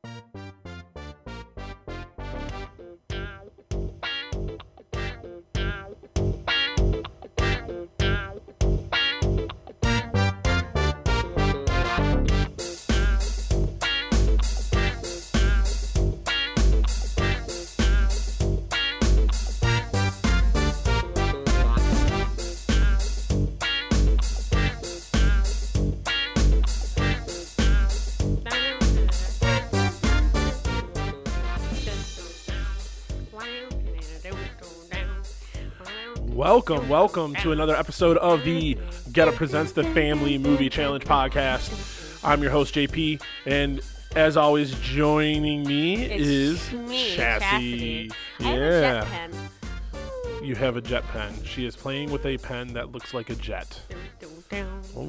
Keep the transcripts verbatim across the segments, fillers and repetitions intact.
Welcome, welcome to another episode of the Get Up Presents the Family Movie Challenge podcast. I'm your host, J P, and as always, joining me It's is me, Chassie. Chastity. I have a Yeah, jet pen. you have a jet pen. She is playing with a pen that looks like a jet. All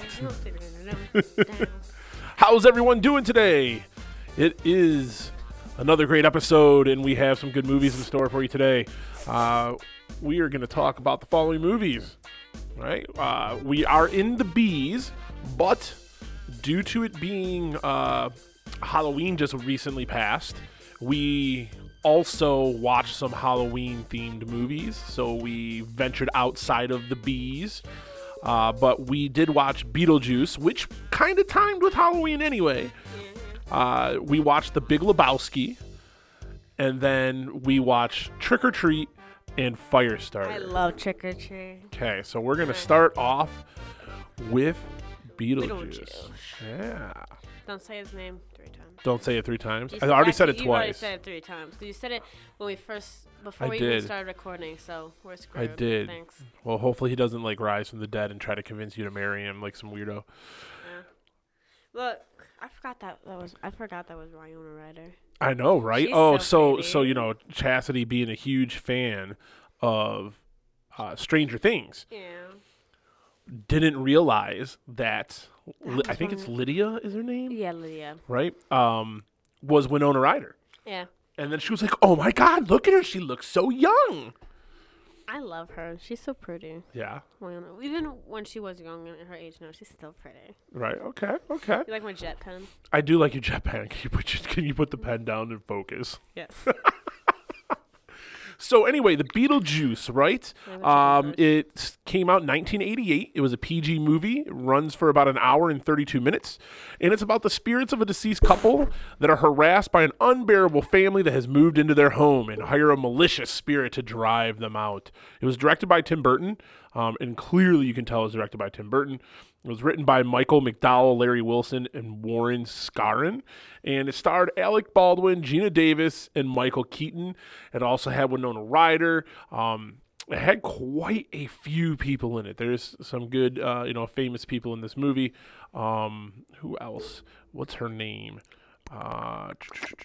right. How's everyone doing today? It is another great episode, and we have some good movies in store for you today. Uh, we are going to talk about the following movies, right? Uh, we are in the B's, but due to it being uh, Halloween just recently passed, we also watched some Halloween-themed movies, so we ventured outside of the B's. Uh, but we did watch Beetlejuice, which kind of timed with Halloween anyway. Uh, we watched The Big Lebowski, and then we watched Trick or Treat and Firestarter. I love Trick or Treat. Okay, so we're going to start off with Beetlejuice. Beetlejuice. Yeah. Don't say his name three times. Don't say it three times. You I s- already actually, said it you already twice. said it three times. 'Cause you said it when we first, before I we did. even started recording, so we're screwed. I did. Thanks. Well, hopefully he doesn't like rise from the dead and try to convince you to marry him like some weirdo. Yeah. Look, I forgot that, that was, I forgot that was Winona Ryder. I know, right? She's oh, so so pretty. so you know, Chastity being a huge fan of uh, Stranger Things, Yeah. didn't realize that, That Li- was I think it's one- Lydia is her name, Yeah, Lydia. right? Um, was Winona Ryder. Yeah. And then she was like, "Oh my God, look at her! She looks so young." I love her. She's so pretty. Yeah. Winona. Even when she was young and her age now, she's still pretty. Right. Okay. Okay. You like my jet pen? I do like your jet pen. Can you put your, Can you put the pen down and focus? Yes. So anyway, the Beetlejuice, right? Yeah, the Um, chicken it came out in nineteen eighty-eight. It was a P G movie. It runs for about an hour and thirty-two minutes. And it's about the spirits of a deceased couple that are harassed by an unbearable family that has moved into their home and hire a malicious spirit to drive them out. It was directed by Tim Burton. Um, and clearly you can tell it was directed by Tim Burton. It was written by Michael McDowell, Larry Wilson, and Warren Scarron. And it starred Alec Baldwin, Gina Davis, and Michael Keaton. It also had Winona Ryder. Um, it had quite a few people in it. There's some good, uh, you know, famous people in this movie. Um, who else? What's her name? Uh,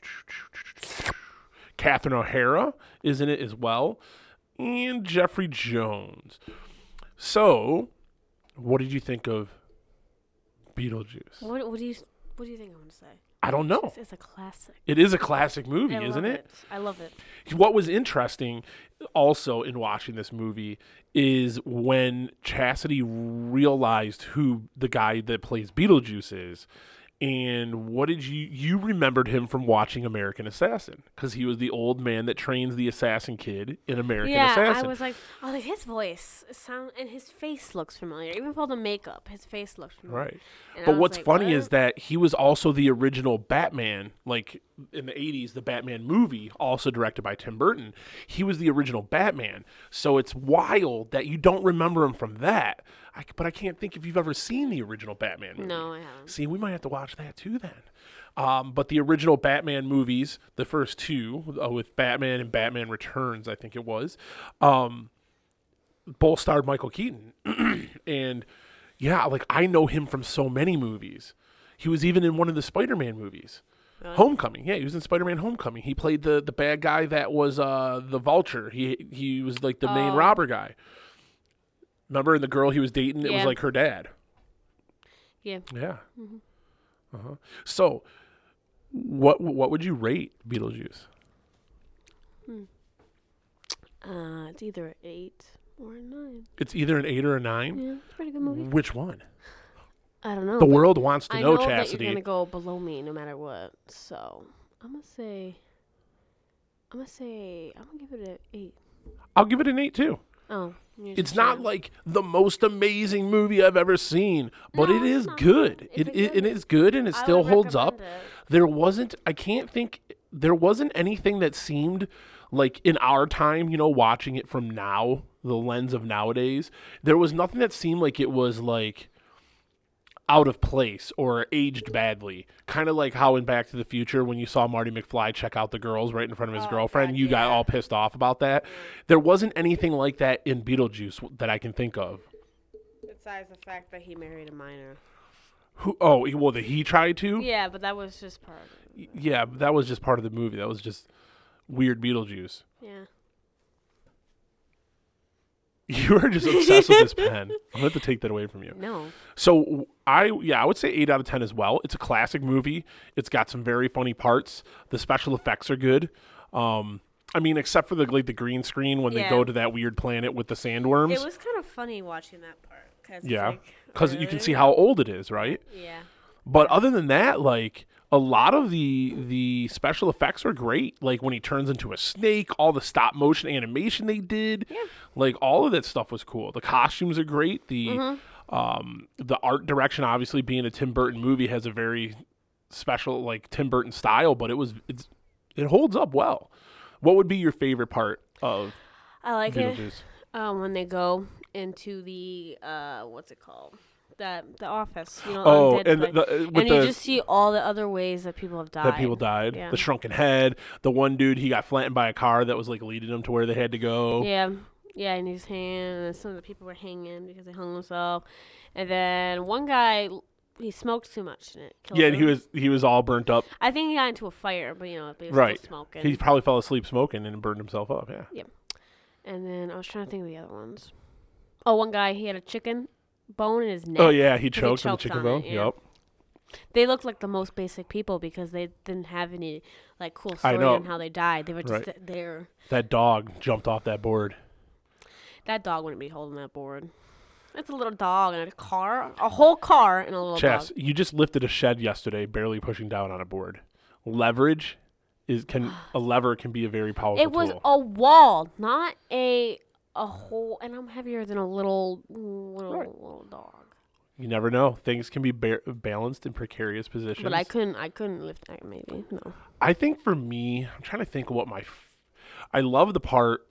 Catherine O'Hara is in it as well. And Jeffrey Jones. So, what did you think of Beetlejuice? What, what do you What do you think I'm gonna say? I don't know. It's, it's a classic. It is a classic movie, I isn't love it? I love it. What was interesting also in watching this movie is when Chastity realized who the guy that plays Beetlejuice is. And what did you you remembered him from watching American Assassin, because he was the old man that trains the assassin kid in American yeah, Assassin. I was like, oh, like his voice sound and his face looks familiar. Even for the makeup, his face looks familiar. Right. And I But was what's like, funny what? is that he was also the original Batman, like in the eighties, the Batman movie, also directed by Tim Burton. He was the original Batman. So it's wild that you don't remember him from that. I, but I can't think if you've ever seen the original Batman movie. No, I haven't. See, we might have to watch that too then. Um, but the original Batman movies, the first two, uh, with Batman and Batman Returns, I think it was, um, both starred Michael Keaton. And yeah, like I know him from so many movies. He was even in one of the Spider-Man movies. Really? Homecoming. Yeah, he was in Spider-Man Homecoming. He played the, the bad guy that was uh, the Vulture. He he was like the main Oh. robber guy. Remember, and the girl he was dating, it was Yeah. like her dad. Yeah. Yeah. Mm-hmm. Uh-huh. So, what what would you rate Beetlejuice? Uh, it's either an eight or a nine. It's either an eight or a nine. Yeah, it's a pretty good movie. Which one? I don't know. The world wants to I know, know Chastity. that you're gonna go below me no matter what. So I'm gonna say, I'm gonna say, I'm gonna give it an eight. I'll give it an eight too. Oh, it's not like the most amazing movie I've ever seen, but no, it is not. good. It, it, it, it is good, and it I still would holds up. It. There wasn't, I can't think, there wasn't anything that seemed like in our time, you know, watching it from now, the lens of nowadays, there was nothing that seemed like it was like out of place or aged badly. Kind of like how in Back to the Future, when you saw Marty McFly check out the girls right in front of his oh, girlfriend, God, you yeah. got all pissed off about that. There wasn't anything like that in Beetlejuice that I can think of. Besides the fact that he married a minor. Who? Oh, he- well, that he tried to? Yeah, but that was just part of it. Yeah, but that was just part of the movie. That was just weird Beetlejuice. Yeah. You are just obsessed with this pen. I'm going to have to take that away from you. No. So, I, yeah, I would say eight out of ten as well. It's a classic movie. It's got some very funny parts. The special effects are good. Um, I mean, except for the like the green screen when Yeah. they go to that weird planet with the sandworms. It was kind of funny watching that part. Cause Yeah, because because you can see how old it is, right? Yeah. But other than that, like a lot of the the special effects are great. Like when he turns into a snake, all the stop motion animation they did, Yeah. like all of that stuff was cool. The costumes are great. The Mm-hmm. um the art direction, obviously being a Tim Burton movie, has a very special like Tim Burton style, but it was it's it holds up well. What would be your favorite part of I like it Beetlejuice? um, when they go into the uh, what's it called? That the office. You know, Oh, undead and the, place. the, with and the you just see all the other ways that people have died. that people died. Yeah. The shrunken head. The one dude, he got flattened by a car that was like leading them to where they had to go. Yeah, yeah, and he's hanging, and some of the people were hanging because they hung themselves. And then one guy, he smoked too much and it killed Yeah, him. and he was he was all burnt up. I think he got into a fire, but you know, but he was Right. still smoking. He probably fell asleep smoking and burned himself up. Yeah. And then I was trying to think of the other ones. Oh, one guy, he had a chicken bone in his neck. Oh yeah, he he choked on the choked chicken on bone. it, yeah. Yep. They looked like the most basic people because they didn't have any like cool I story know. on how they died. They were just Right. th- there. That dog jumped off that board. That dog wouldn't be holding that board. It's a little dog and a car, a whole car and a little Chess, dog. you just lifted a shed yesterday, barely pushing down on a board. Leverage is can a lever can be a very powerful It was tool. a wall, not a a whole. And I'm heavier than a little little Right. little dog. You never know. Things can be ba- balanced in precarious positions. But I couldn't. I couldn't lift that. Maybe no. I think for me, I'm trying to think of what my. F- I love the part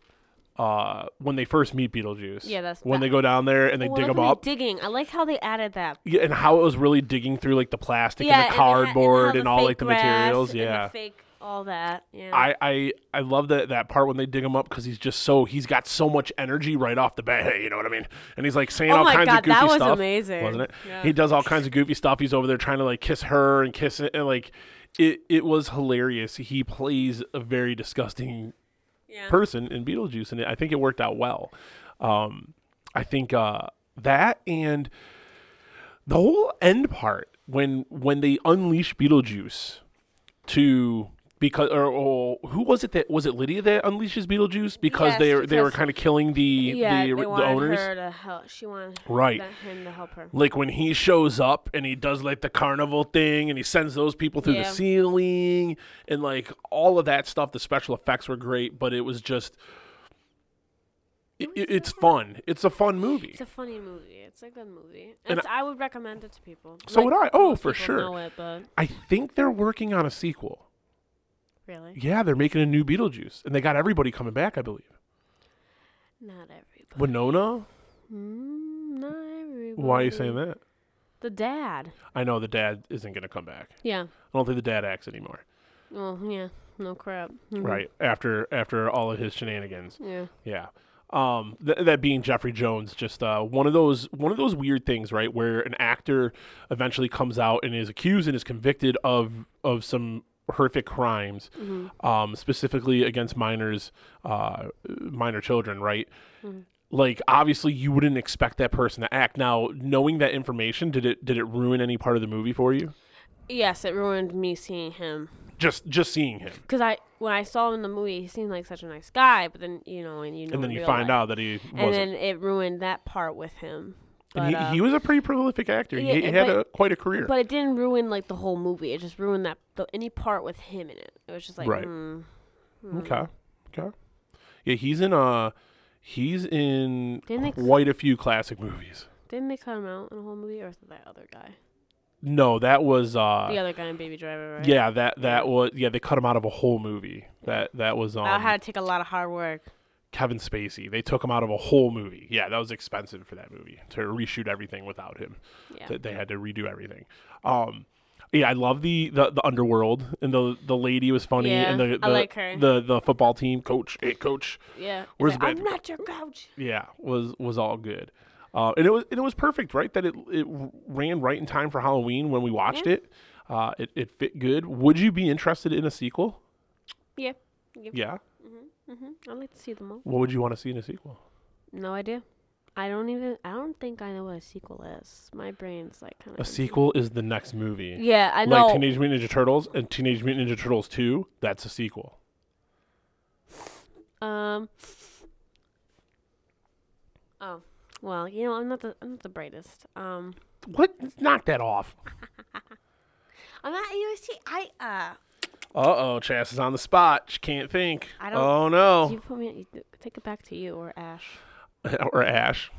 uh, when they first meet Beetlejuice. Yeah, that's when that- they go down there and they Oh, I dig like him when up. they're digging. I like how they added that. Yeah, and how it was really digging through like the plastic Yeah, and the and they had- cardboard how and, the all fake like the grass materials. and Yeah. the fake all that. Yeah. I, I I love that that part when they dig him up because he's just so he's got so much energy right off the bat. You know what I mean? And he's like saying Oh all my kinds God, of goofy that was stuff, amazing. wasn't it? Yeah. He does all kinds of goofy stuff. He's over there trying to like kiss her and kiss it, and like it it was hilarious. He plays a very disgusting yeah. person in Beetlejuice, and I think it worked out well. Um, I think uh, that and the whole end part when when they unleash Beetlejuice to because or, or who was it that was it Lydia that unleashes Beetlejuice because Yes, they were they were because- kind of killing the Yeah, the, they the wanted owners. her to help. She wanted Right. that- him to help her. Like when he shows up and he does like the carnival thing and he sends those people through the Yeah. ceiling and like all of that stuff. The special effects were great, but it was just it, it- it's fun. It's a fun movie. It's a funny movie. It's a good movie. And It's, I would recommend it to people. So would I. Oh, most for people sure. Know it, but I think they're working on a sequel. really, Yeah, they're making a new Beetlejuice, and they got everybody coming back, I believe. not everybody. Winona? Mm, not everybody. Why are you saying that? The dad. I know the dad isn't going to come back. Yeah. I don't think the dad acts anymore. Well, yeah. No crap. Mhm. Right after after all of his shenanigans. Yeah. Yeah. Um, th- that being Jeffrey Jones, just uh, one of those one of those weird things, right, where an actor eventually comes out and is accused and is convicted of of some horrific crimes, Mm-hmm. um, specifically against minors, uh, minor children, right? Mm-hmm. Like obviously you wouldn't expect that person to act. Now, knowing that information, did it did it ruin any part of the movie for you? Yes, it ruined me seeing him. Just just seeing him, Because I, when I saw him in the movie, he seemed like such a nice guy. But then, you know, and you know, and then in you real find life. out that he And wasn't. then it ruined that part with him. But, and he, uh, he was a pretty prolific actor. yeah, he, he had but- a, quite a career. But it didn't ruin like the whole movie. It just ruined that the, any part with him in it. It was just like, Right. mm, mm. Okay. Okay. Yeah, he's in uh he's in Didn't they quite a few classic movies. Didn't they cut him out in the whole movie, or was it that other guy? No, that was uh The other guy in Baby Driver, right? yeah, that that Yeah. was yeah, they cut him out of a whole movie. That that was um I had to take a lot of hard work. Kevin Spacey. They took him out of a whole movie. Yeah, that was expensive for that movie to reshoot everything without him. Yeah. Th- They had to redo everything. Um yeah, I love the, the, the underworld, and the the lady was funny, Yeah, and the the, I like her. the the football team coach, hey coach, Yeah. He's Where's like, Ben? I'm not your coach. yeah, was was all good. Uh, and it was and it was perfect, right? That it it ran right in time for Halloween when we watched Yeah. it. Uh, it it fit good. Would you be interested in a sequel? Yeah. Yep. Yeah. Mhm. I'd like to see them all. What would you want to see in a sequel? No idea. I don't even. I don't think I know what a sequel is. My brain's like kind of. A sequel is the next movie. Yeah, I know. Like Teenage Mutant Ninja Turtles and Teenage Mutant Ninja Turtles two. That's a sequel. Um. Oh well, you know I'm not the I'm not the brightest. Um, What? Knock that off. I'm not. You see, I uh. Uh oh, Chas is on the spot. She can't think. I don't- Oh no. You put me. You take it back to you or Ash. or Ash.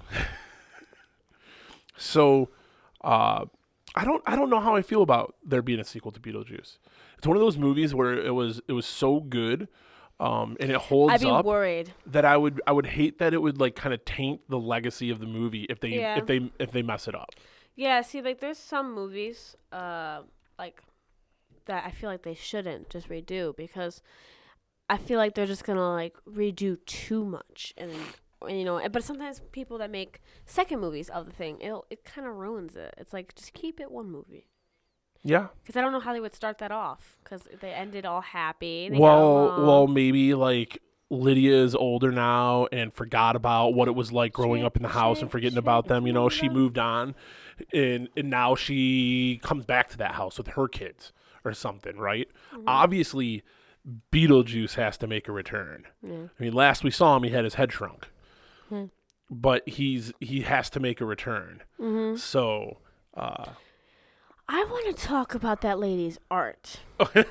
So, uh, I don't I don't know how I feel about there being a sequel to Beetlejuice. It's one of those movies where it was it was so good, um, and it holds I'd be up worried. that I would I would hate that it would like kind of taint the legacy of the movie if they Yeah. if they if they mess it up. Yeah. See, like there's some movies, uh, like that I feel like they shouldn't just redo because I feel like they're just gonna like redo too much and. And, you know, but sometimes people that make second movies of the thing, it it kind of ruins it. It's like just keep it one movie. Yeah. Because I don't know how they would start that off. Because they ended all happy. They got Well, along. well, maybe like Lydia is older now and forgot about what it was like growing She- up in the house she- and forgetting she about them. You know, moved she on. moved on, and and now she comes back to that house with her kids or something, right? Mm-hmm. Obviously, Beetlejuice has to make a return. Yeah. I mean, last we saw him, he had his head shrunk, Hmm. but he's he has to make a return. Mm-hmm. So. Uh, I want to talk about that lady's art.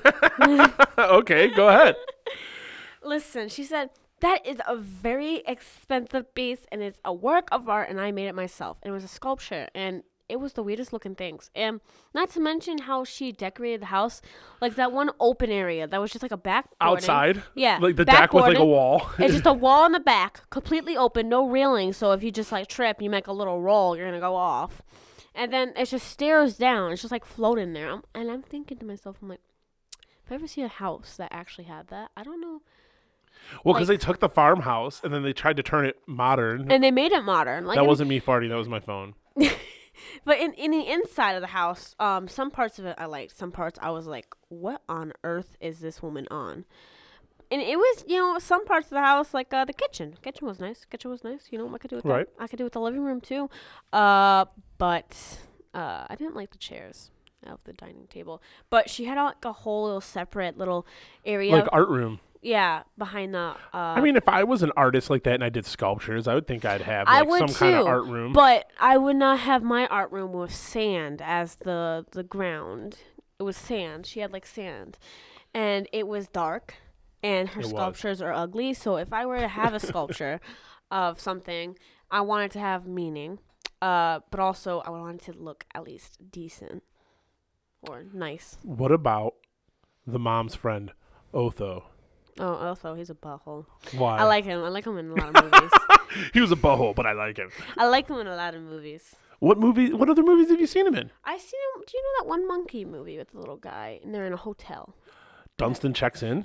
okay, go ahead. Listen, she said, that is a very expensive piece and it's a work of art and I made it myself. And it was a sculpture and it was the weirdest looking things. And not to mention how she decorated the house. Like that one open area that was just like a back Outside, Yeah. like the deck with like a backboarded. wall. It's just a wall in the back, completely open, no railing. So if you just like trip, you make a little roll, you're gonna go off. And then it's just stairs down. It's just like floating there. I'm, and I'm thinking to myself, I'm like, if I ever see a house that actually had that, I don't know. Well, because like- they took the farmhouse and then they tried to turn it modern. And they made it modern. Like that I mean- wasn't me farting. That was my phone. But in, in the inside of the house, um, some parts of it I liked. Some parts I was like, what on earth is this woman on? And it was, you know, some parts of the house, like uh, the kitchen. Kitchen was nice. Kitchen was nice. You know, I could do with Right. that. I could do with the living room too. Uh, but uh, I didn't like the chairs of the dining table. But she had like a whole little separate little area. Like art room. Yeah, behind the. Uh, I mean, if I was an artist like that and I did sculptures, I would think I'd have I like would some kind of too, art room. But I would not have my art room with sand as the the ground. It was sand. She had like sand, and it was dark, and her It was. sculptures are ugly. So if I were to have a sculpture of something, I wanted to have meaning, uh, but also I wanted to look at least decent or nice. What about the mom's friend, Otho? Oh, also he's a butthole. Why? I like him. I like him in a lot of movies. he was a butthole, but I like him. I like him in a lot of movies. What movie? What other movies have you seen him in? I seen him. Do you know that one monkey movie with the little guy and they're in a hotel? Dunstan Checks In.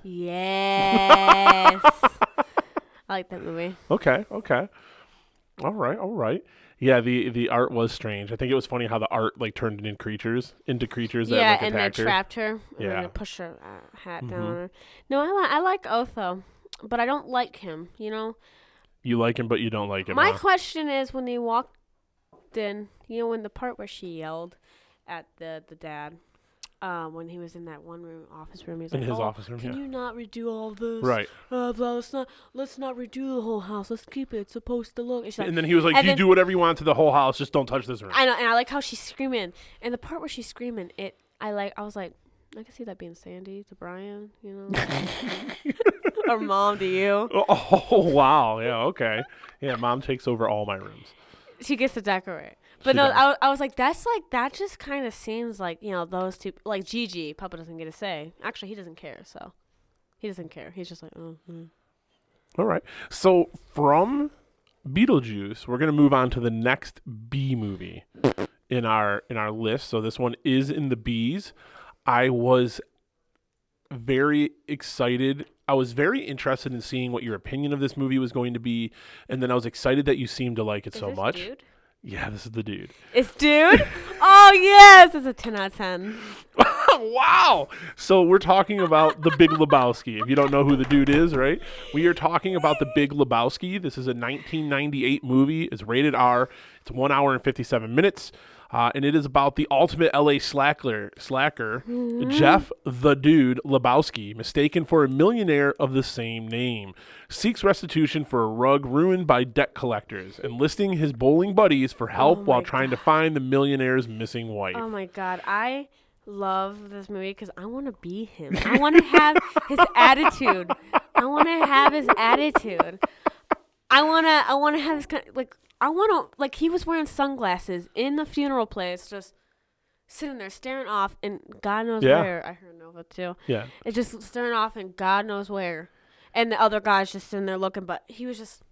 Yes. I like that movie. Okay, okay. All right, all right. Yeah, the the art was strange. I think it was funny how the art like turned into creatures, into creatures that Yeah, like, and then attacked her. trapped her. And Yeah. then pushed her uh, hat down Mhm. on her. No, I, li- I like Otho, but I don't like him, you know? You like him, but you don't like him. My huh? question is when they walked in, you know, in the part where she yelled at the, the dad, Um, when he was in that one room, office room, he's in like, his oh, office room, can yeah. you not redo all of this? Right. Uh, blah, let's not, let's not redo the whole house. Let's keep it. It's supposed to look. And, like, and then he was like, you then, do whatever you want to the whole house, just don't touch this room. I know, and I like how she's screaming. And the part where she's screaming, it, I like, I was like, I can see that being Sandy to Brian, you know, or Mom to you. Oh wow, yeah, okay, yeah. Mom takes over all my rooms. She gets to decorate. But She no, does. I, I was like, that's like, that just kind of seems like, you know, those two, like Gigi, Papa doesn't get a say. Actually, he doesn't care, so. He doesn't care. He's just like, oh. Mm. All right. So from Beetlejuice, we're going to move on to the next B movie in our in our list. So this one is in the B's. I was very excited. I was very interested in seeing what your opinion of this movie was going to be, and then I was excited that you seemed to like it Is so this much. Dude? Yeah, this is the dude. It's Dude? Oh, yes. It's a ten out of ten. Wow. So we're talking about The Big Lebowski. If you don't know who the dude is, right? We are talking about The Big Lebowski. This is a nineteen ninety-eight movie. It's rated R. It's one hour and fifty-seven minutes. Uh, and it is about the ultimate L A slacker, slacker mm-hmm. Jeff the Dude Lebowski, mistaken for a millionaire of the same name, seeks restitution for a rug ruined by debt collectors, enlisting his bowling buddies for help oh while God. trying to find the millionaire's missing wife. Oh, my God. I love this movie because I want to be him. I want to have his attitude. I want to have his attitude. I want to I want to have his kind of, like, I want to, like, he was wearing sunglasses in the funeral place, just sitting there staring off, and God knows yeah. where. I heard Nova, too. Yeah. It's just staring off, and God knows where. And the other guy's just sitting there looking, but he was just.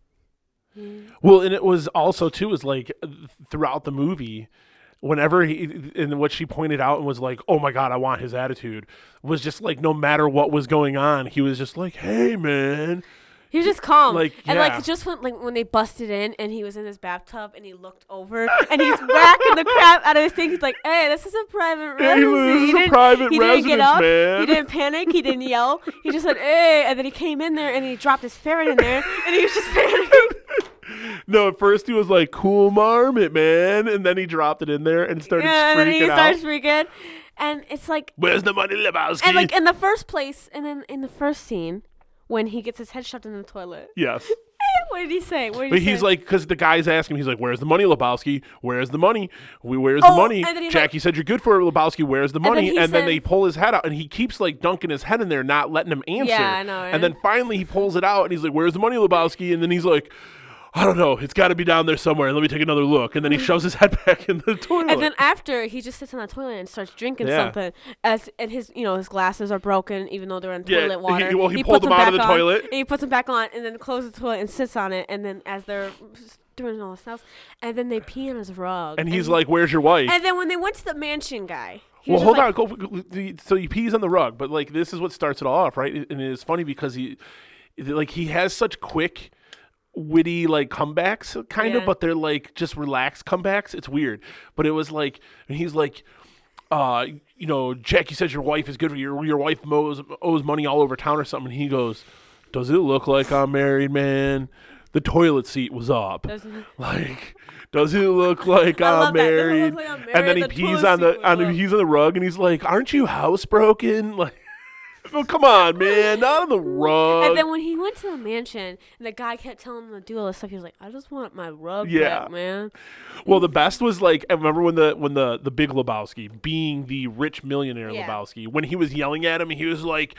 Mm. Well, and it was also, too, is like, throughout the movie, whenever he, and what she pointed out and was like, oh, my God, I want his attitude, was just like, no matter what was going on, he was just like, hey, man. He was just calm. Like, and, yeah. like, just when, like, when they busted in and he was in his bathtub and he looked over and he's whacking the crap out of his thing. He's like, hey, this is a private hey, residency. This is a private he residence, didn't get up. man. He didn't panic. He didn't yell. He just said, hey. And then he came in there and he dropped his ferret in there and he was just panicking. No, at first he was like, cool marmot, man. And then he dropped it in there and started yeah, freaking and then he out. starts freaking. And it's like. Where's the money, Lebowski? And, like, in the first place, and then in the first scene, when he gets his head shoved in the toilet. Yes. What did he say? What did but he he's say? like, because the guy's asking him, he's like, where's the money, Lebowski? Where's the money? We Where's oh, the money? Jackie like, said you're good for it, Lebowski. Where's the money? And, then, and then said, they pull his head out, and he keeps like dunking his head in there, not letting him answer. Yeah, I know. Right? And then finally he pulls it out, and he's like, where's the money, Lebowski? And then he's like, I don't know. It's got to be down there somewhere. Let me take another look. And then he shoves his head back in the toilet. And then after, he just sits on the toilet and starts drinking yeah. something. As and his, you know, his glasses are broken, even though they're in yeah, toilet water. He, well, he, he pulled puts them out of the on, toilet. And he puts them back on, and then closes the toilet and sits on it. And then as they're doing all this stuff, and then they pee on his rug. And he's and like, "Where's your wife?" And then when they went to the mansion guy. Well, hold like, on. Go, go, go, so he pees on the rug, but like this is what starts it all off, right? And it's funny because he, like, he has such quick, witty like comebacks, kind yeah. of, but they're like just relaxed comebacks. It's weird, but it was like, and he's like, uh, you know, Jackie says your wife is good for you. Your your wife owes owes money all over town or something. And he goes, "Does it look like I'm married, man? The toilet seat was up. Doesn't like, does it look like I'm married?" Like I'm married? And then he the pees on the on the, he's on the rug, and he's like, "Aren't you housebroken?" Like, oh, come on, man, not on the rug. And then when he went to the mansion, and the guy kept telling him to do all this stuff, he was like, "I just want my rug yeah. back, man." Well, the best was like, I remember when the when the the Big Lebowski, being the rich millionaire yeah. Lebowski, when he was yelling at him, he was like,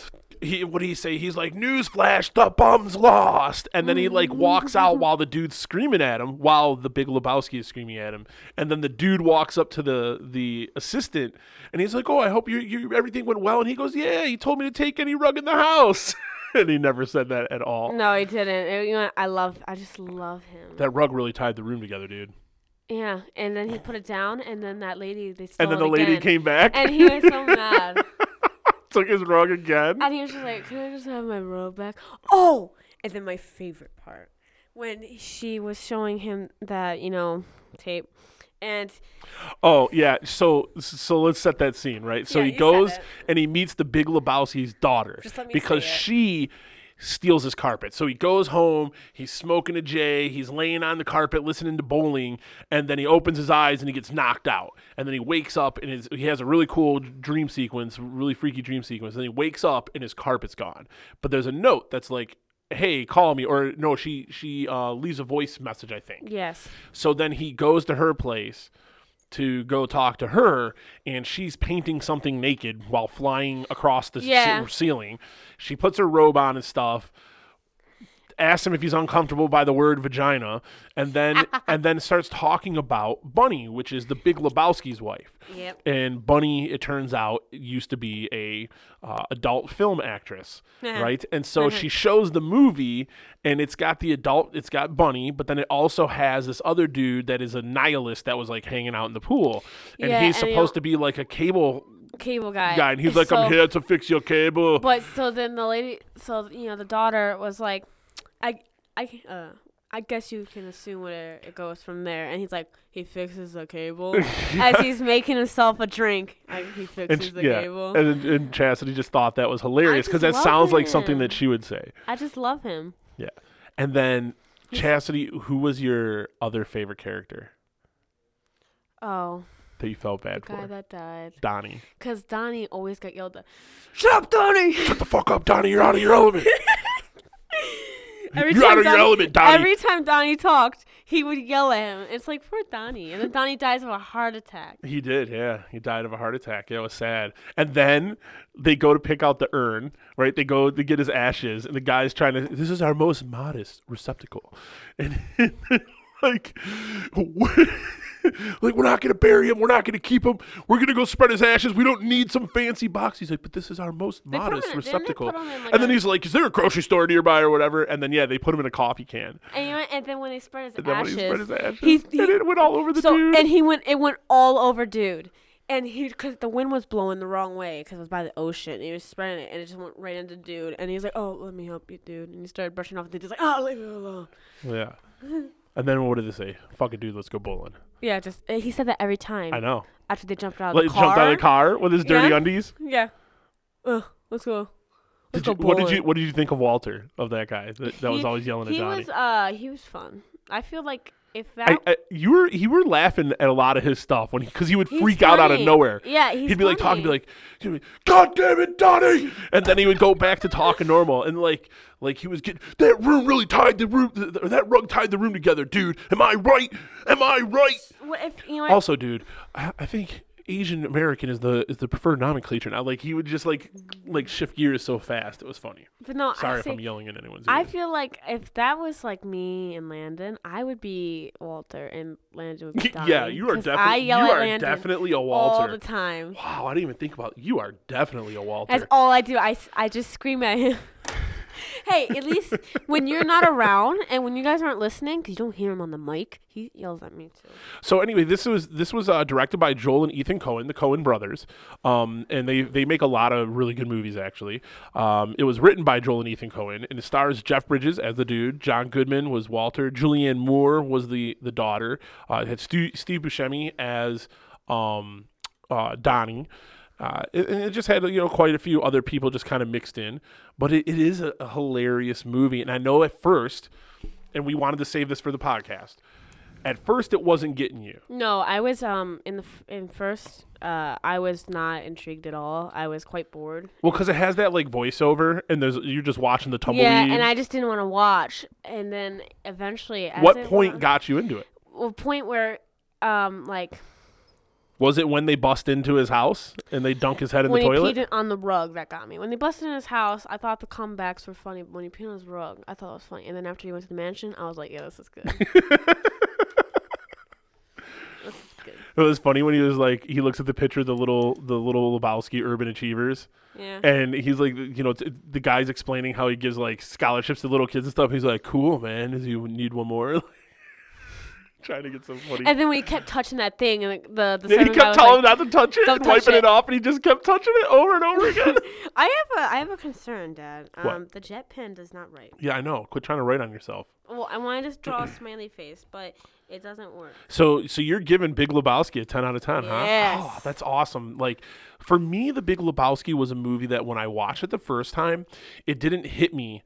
he what did he say? He's like, "Newsflash, the bum's lost," and then he like walks out while the dude's screaming at him, while the Big Lebowski is screaming at him, and then the dude walks up to the the assistant, and he's like, "Oh, I hope you you everything went well," and he goes, "Yeah, he told me to take any rug in the house." And he never said that at all. No, he didn't. It, you know, I love, I just love him. That rug really tied the room together, dude. Yeah, and then he put it down, and then that lady, they stole And then it the lady again. came back. And he was so mad. Took his rug again. And he was just like, "Can I just have my rug back?" Oh! And then my favorite part, when she was showing him that, you know, tape. And oh yeah, so so let's set that scene, right? So yeah, he you goes said it. and he meets the Big Lebowski's daughter Just let me because say it. she steals his carpet. So he goes home, he's smoking a J, he's laying on the carpet listening to bowling, and then he opens his eyes and he gets knocked out. And then he wakes up and his, he has a really cool dream sequence, really freaky dream sequence. And then he wakes up and his carpet's gone. But there's a note that's like, hey, call me. Or no, she she uh, leaves a voice message, I think. Yes. So then he goes to her place to go talk to her, and she's painting something naked while flying across the yeah. ce- ceiling. She puts her robe on and stuff, asks him if he's uncomfortable by the word vagina, and then and then starts talking about Bunny, which is the Big Lebowski's wife. Yep. And Bunny, it turns out, used to be a uh, adult film actress, right? And so she shows the movie, and it's got the adult, it's got Bunny, but then it also has this other dude that is a nihilist that was like hanging out in the pool, and yeah, he's and supposed to be like a cable cable guy. guy, and he's like, so, I'm here to fix your cable. But so then the lady, so you know, the daughter was like, I, I, uh, I guess you can assume where it goes from there. And he's like, he fixes the cable as he's making himself a drink. Like, he fixes and, the yeah. cable. And, and Chastity just thought that was hilarious because that love sounds him. like something that she would say. I just love him. Yeah. And then Chastity, who was your other favorite character Oh, that you felt bad the guy for? that died. Donnie. Because Donnie always got yelled at. Shut up, Donnie! Shut the fuck up, Donnie. You're out of your element. Every You're time out of Donnie, your element, Donnie. Every time Donnie talked, he would yell at him. It's like, poor Donnie. And then Donnie dies of a heart attack. He did, yeah. He died of a heart attack. Yeah, it was sad. And then they go to pick out the urn, right? They go to get his ashes, and the guy's trying to, this is our most modest receptacle. And like, like, we're not going to bury him. We're not going to keep him. We're going to go spread his ashes. We don't need some fancy box. He's like, but this is our most They put modest him in- didn't they receptacle. put him in, like, and then a- he's like, is there a grocery store nearby or whatever? And then, yeah, they put him in a coffee can. And, you know, and then when they spread his And then ashes, when he spread his ashes, he, he, and it went all over the so, dude. and he went, it went all over dude. And he, because the wind was blowing the wrong way, because it was by the ocean. And he was spreading it, and it just went right into dude. And he's like, "Oh, let me help you, dude." And he started brushing off the dude. He's like, "Oh, leave me alone." Yeah. And then what did they say? Fucking dude, let's go bowling. Yeah, just uh, he said that every time. I know. After they jumped out of Like, the car. jumped out of the car with his dirty Yeah. undies. Yeah. Ugh, let's go. Let's Did you, go what did bowling. you What did you think of Walter, of that guy that, that was He- always yelling at He Donnie? was uh he was fun. I feel like if that I, I, you were you were laughing at a lot of his stuff when because he, he would he's freak out out of funny. nowhere. Yeah, he's He'd be like talking, be funny. like, he'd be, "God damn it, Donnie!" And then he would go back to talking normal, and like like he was getting that room really tied the room, th- th- that rug tied the room together, dude. Am I right? Am I right? What if you know what? Also, dude, I, I think Asian American is the is the preferred nomenclature now. Like he would just like like shift gears so fast. It was funny. But no, Sorry I if say, I'm yelling in anyone's I ears. feel like if that was like me and Landon, I would be Walter and Landon would be Donnie. Yeah, you are 'cause I definitely yell you at are Landon definitely a all Walter. the time. Wow, I didn't even think about you. Are definitely a Walter. That's all I do. I, s- I just scream at him. Hey, at least when you're not around and when you guys aren't listening, because you don't hear him on the mic, he yells at me too. So anyway, this was this was uh, directed by Joel and Ethan Coen, the Coen brothers, um, and they they make a lot of really good movies. Actually, um, it was written by Joel and Ethan Coen, and it stars Jeff Bridges as the dude. John Goodman was Walter. Julianne Moore was the the daughter. Uh, it had Stu, Steve Buscemi as um, uh, Donnie. Uh, it, and it just had, you know, quite a few other people just kind of mixed in, but it, it is a, a hilarious movie. And I know at first, and we wanted to save this for the podcast, at first it wasn't getting you. No, I was um in the f- in first uh I was not intrigued at all. I was quite bored. Well, because it has that like voiceover, and there's you're just watching the tumbleweed. Yeah, and I just didn't want to watch. And then eventually, as what it point went- got you into it? Well, point where um like Was it when they bust into his house and they dunk his head in when the he toilet? peed on the rug, that got me. When they busted in his house, I thought the comebacks were funny. But when he peed on his rug, I thought it was funny. And then after he went to the mansion, I was like, yeah, this is good. This is good. It was funny when he was like, he looks at the picture of the little, the little Lebowski Urban Achievers, Yeah. and he's like, you know, t- the guy's explaining how he gives like scholarships to little kids and stuff. He's like, "Cool, man. Does you need one more?" Trying to get some funny. And then when he kept touching that thing, and like, the the Yeah, he seven guy kept was telling like, him not to touch it "Don't and touch wiping it. it." off, and he just kept touching it over and over again. I have a I have a concern, Dad. Um, What? the jet pen does not write. Yeah, I know. Quit trying to write on yourself. Well, I want to just draw a smiley face, but it doesn't work. So, so you're giving Big Lebowski a ten out of ten, huh? Yes. Oh, that's awesome. Like, for me, The Big Lebowski was a movie that when I watched it the first time, it didn't hit me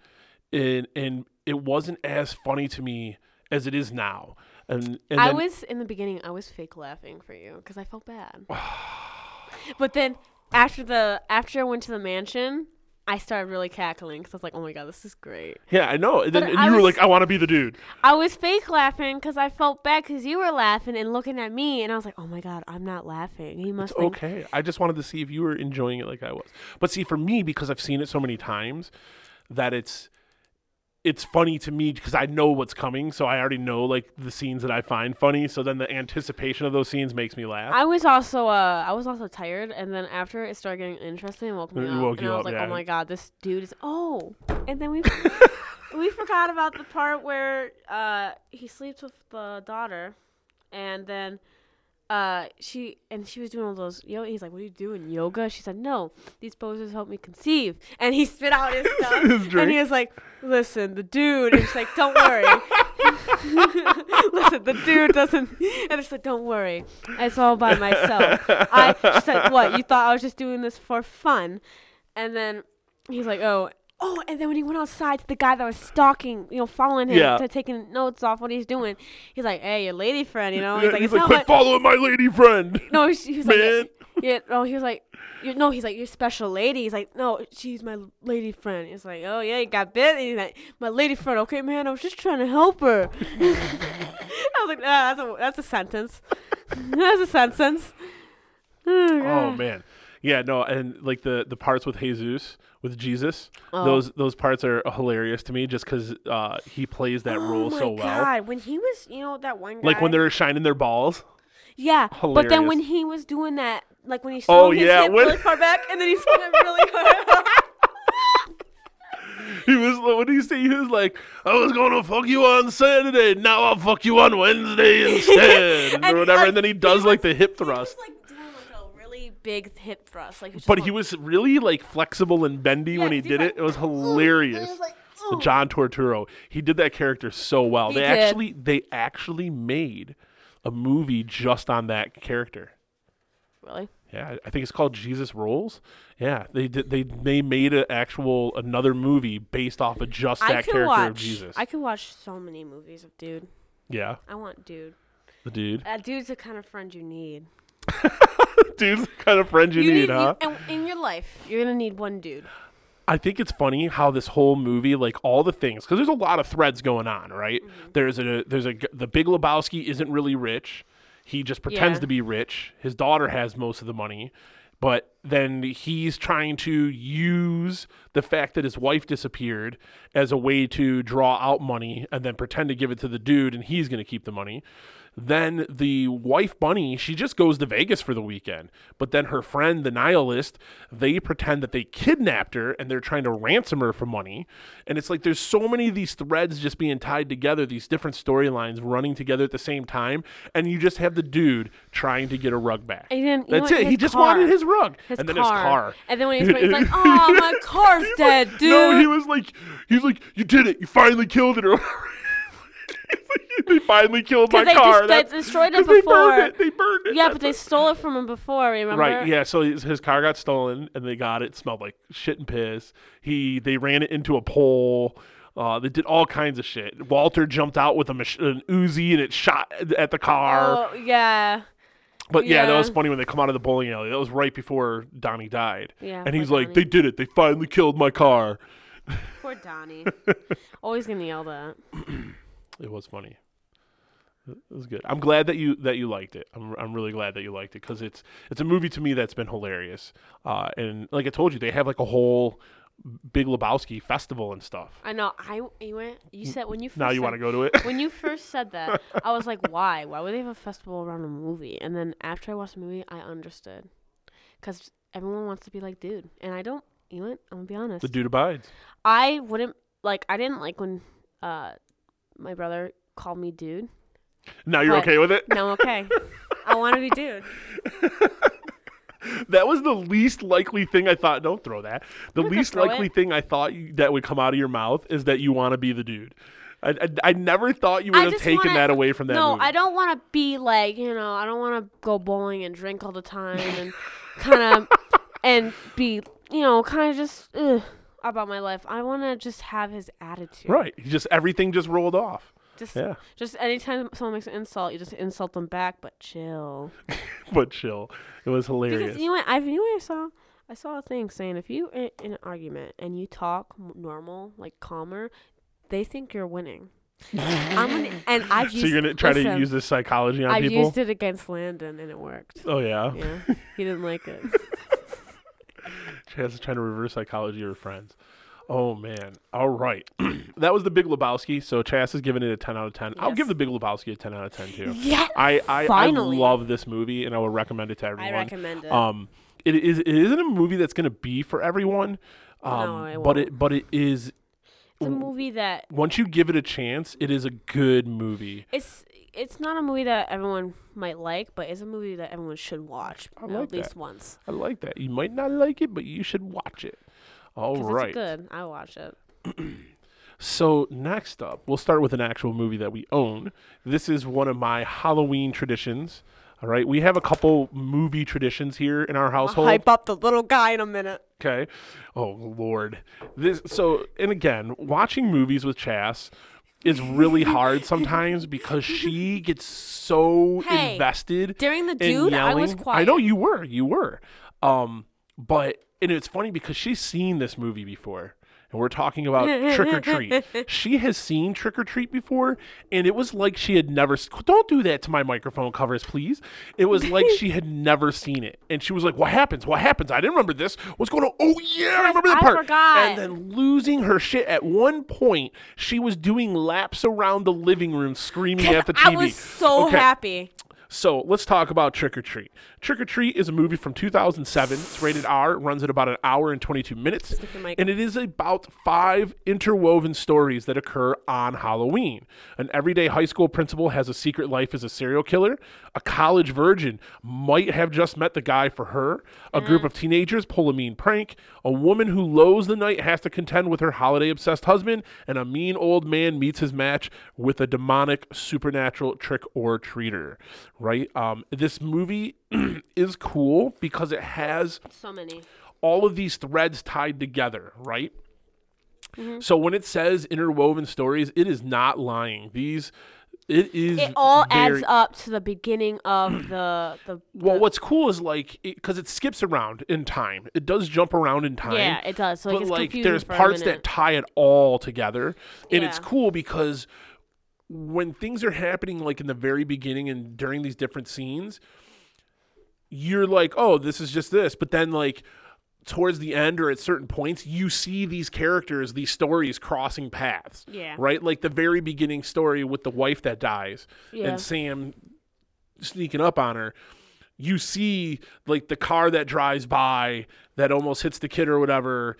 and and it wasn't as funny to me as it is now. And, and I then, was in the beginning. I was fake laughing for you because I felt bad. But then after the after I went to the mansion, I started really cackling because I was like, "Oh my god, this is great." Yeah, I know. And, then, and I you were was- like, "I want to be the dude." I was fake laughing because I felt bad because you were laughing and looking at me, and I was like, "Oh my god, I'm not laughing." He must It's think okay. I just wanted to see if you were enjoying it like I was. But see, for me, because I've seen it so many times, that it's it's funny to me because I know what's coming. So I already know like the scenes that I find funny. So then the anticipation of those scenes makes me laugh. I was also uh I was also tired, and then after it started getting interesting, it woke me It up, woke and you I was up, like, yeah. "Oh my god, this dude is oh!" And then we we forgot about the part where uh he sleeps with the daughter, and then uh she and she was doing all those yo. He's like, "What are you doing, yoga?" She said, "No, these poses help me conceive." And he spit out his stuff, His drink. and he was like, "Listen, the dude." And she's like, "Don't worry." Listen, the dude doesn't. And it's like, "Don't worry, it's all by myself." I she said, "What? You thought I was just doing this for fun?" And then he's like, "Oh." Oh, and then when he went outside to the guy that was stalking, you know, following him, Yeah. to taking notes off what he's doing, he's like, "Hey, your lady friend," you know. Yeah, He's like, he's "It's like, not "Quit what." following my lady friend." No, he was Man. like, yeah, no, he was like, you're, no, he's like, "Your special lady." He's like, "No, she's my lady friend." He's like, "Oh yeah, you got bit." And he's like, "My lady friend." "Okay, man, I was just trying to help her." I was like, ah, that's a that's a sentence. That's a sentence. Oh, Oh God. man, yeah, no, and like the the parts with Jesus, with Jesus, Oh. those those parts are hilarious to me, just because uh, he plays that Oh role my so well. God, when he was, you know, that one guy. Like when they're shining their balls. yeah, but then when Hilarious. he was doing that, like when he Oh, swung his yeah, hip when- really far back, and then he swung it really hard. He was, what did he say? He was like, "I was gonna fuck you on Saturday, now I'll fuck you on Wednesday instead," And, or whatever. like, and then he does he like was- the hip He was thrust. like doing like a really big hip thrust, like. He was just But going- he was really like flexible and bendy Yeah, when he 'cause he's did like, it. It was "Ooh," and hilarious. he was like, The "Ooh." John Turturro, he did that character so well. He they did. actually they actually made a movie just on that character. Really? Yeah, I think it's called Jesus Rolls. Yeah, they did. They they made an actual another movie based off of just I that could character watch. of Jesus. I could watch so many movies of dude. yeah, I want dude. the dude. Uh, dude's the kind of friend you need. Dude's the kind of friend you, need, huh? You, and in your life, you're gonna need one dude. I think it's funny how this whole movie, like all the things, because there's a lot of threads going on, right? Mm-hmm. There's a there's a the Big Lebowski isn't really rich. He just pretends Yeah. to be rich. His daughter has most of the money, but then he's trying to use the fact that his wife disappeared as a way to draw out money and then pretend to give it to the dude, and he's going to keep the money. Then the wife Bunny, she just goes to Vegas for the weekend. But then her friend, the nihilist, they pretend that they kidnapped her and they're trying to ransom her for money. And it's like there's so many of these threads just being tied together, these different storylines running together at the same time. And you just have the dude trying to get a rug back. And then, you know That's what, it. He his just car. wanted his rug. His and then car. his car. And then when he's, he's like, "Oh, my car's He's dead, like, dude." No, he was like, he was like, "You did it. You finally killed it." Or they finally killed my Because they, car. just, they That's- destroyed it 'cause they before. burned it. They burned it. Yeah, That's but they what- stole it from him before. Remember? Right, yeah. So his, his car got stolen, and they got it. It smelled like shit and piss. He they ran it into a pole. Uh, they did all kinds of shit. Walter jumped out with a mach- an Uzi, and it shot at the car. Oh, yeah. But yeah, that yeah. was funny when they come out of the bowling alley. That was right before Donnie died. Yeah, and poor he's like, Donnie. "They did it. They finally killed my car." Poor Donnie. Always getting yelled at. It was funny. It was good. I'm glad that you that you liked it. I'm I'm really glad that you liked it because it's it's a movie to me that's been hilarious. Uh, and like I told you, they have like a whole Big Lebowski festival and stuff. I know. I you went. You said when you first Now you said, want to go to it? when you first said that, I was like, why? Why would they have a festival around a movie? And then after I watched the movie, I understood. Because everyone wants to be like dude. And I don't, you know what? I'm going to be honest. The dude abides. I wouldn't, like, I didn't like when uh, my brother called me dude. Now you're But- okay with it? Now I'm okay. I want to be dude. That was the least likely thing I thought. Don't throw that. The I'm not gonna least throw likely it. thing I thought you, that would come out of your mouth is that you want to be the dude. I, I, I never thought you would I have just taken wanna- that away from that no, movie. I don't want to be like, you know, I don't want to go bowling and drink all the time and kind of, and be, you know, kind of just, ugh. I about my life. I want to just have his attitude. Right. He just everything just rolled off. Just, yeah. Just anytime someone makes an insult, you just insult them back, but chill. but chill. It was hilarious. Because you know what? I you know what I saw. I saw a thing saying if you in, in an argument and you talk normal, like calmer, they think you're winning. I'm gonna, and I've used. So you're gonna try listen, to use this psychology on I've people? I've used it against Landon, and it worked. Oh yeah. Yeah. He didn't like it. Chaz is trying to reverse psychology of her friends. Oh man. All right. That was The Big Lebowski. So Chaz is giving it a ten out of ten. Yes. I'll give The Big Lebowski a ten out of ten too. Yeah. I I, finally. I love this movie and I would recommend it to everyone. I recommend it. Um, it is it isn't a movie that's gonna be for everyone. Um, no, it but won't. it but it is. It's a movie that once you give it a chance, it is a good movie. It's it's not a movie that everyone might like, but it's a movie that everyone should watch I at like least that. once. I like that. You might not like it, but you should watch it. All right. It's good. I watch it. So next up, we'll start with an actual movie that we own. This is one of my Halloween traditions. All right, we have a couple movie traditions here in our household. I'll hype up the little guy in a minute. Okay. Oh Lord. This so and again, watching movies with Chas is really hard sometimes because she gets so hey, invested. During the in dude, yelling. I was quiet. I know you were, you were. Um, but and it's funny because she's seen this movie before. And we're talking about Trick or Treat. She has seen Trick or Treat before, and it was like she had never... Don't do that to my microphone covers, please. It was like she had never seen it. And she was like, what happens? What happens? I didn't remember this. What's going on? Oh, yeah, I remember that I part. forgot. And then losing her shit. At one point, she was doing laps around the living room screaming at the T V. I was so okay. happy. So let's talk about Trick or Treat. Trick or Treat is a movie from two thousand seven. It's rated R. It runs at about an hour and twenty-two minutes. And it is about five interwoven stories that occur on Halloween. An everyday high school principal has a secret life as a serial killer. A college virgin might have just met the guy for her. A group of teenagers pull a mean prank. A woman who loathes the night has to contend with her holiday-obsessed husband. And a mean old man meets his match with a demonic supernatural trick-or-treater. Right? Um, this movie is cool because it has so many all of these threads tied together, right? Mm-hmm. So when it says interwoven stories, it is not lying. These it is it all very, adds up to the beginning of the the well the, what's cool is like because it, it skips around in time. It does jump around in time. Yeah, it does. So but it's like confusing there's for parts a that minute. tie it all together. And yeah. it's cool because when things are happening like in the very beginning and during these different scenes, you're like, oh, this is just this. But then like towards the end or at certain points, you see these characters, these stories crossing paths. Yeah. Right? Like the very beginning story with the wife that dies yeah. and Sam sneaking up on her. You see like the car that drives by that almost hits the kid or whatever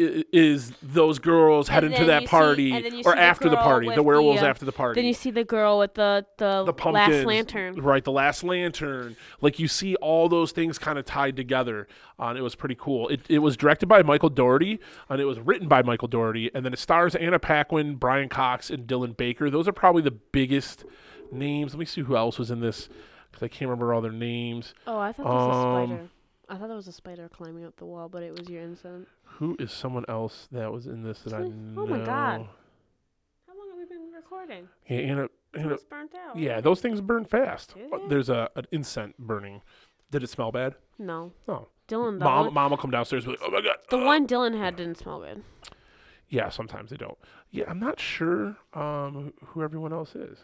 is those girls heading to that party see, or after the party, the werewolves the, uh, after the party. Then you see the girl with the, the, the pumpkins, last lantern. Right, the last lantern. Like you see all those things kind of tied together. Uh, and it was pretty cool. It it was directed by Michael Dougherty and it was written by Michael Dougherty. And then it stars Anna Paquin, Brian Cox, and Dylan Baker. Those are probably the biggest names. Let me see who else was in this because I can't remember all their names. Oh, I thought there was um, a spider. I thought there was a spider climbing up the wall, but it was your incense. Who is someone else that was in this that I know? Oh my god! How long have we been recording? Yeah, Anna. Anna It's burnt out. yeah, those things burn fast. Do Uh, they? There's a an incense burning. Did it smell bad? No. Oh, Dylan. The mom, one, mom will come downstairs and be like, "Oh my god." the uh. one Dylan had didn't smell good. Yeah, sometimes they don't. Yeah, I'm not sure um, who everyone else is.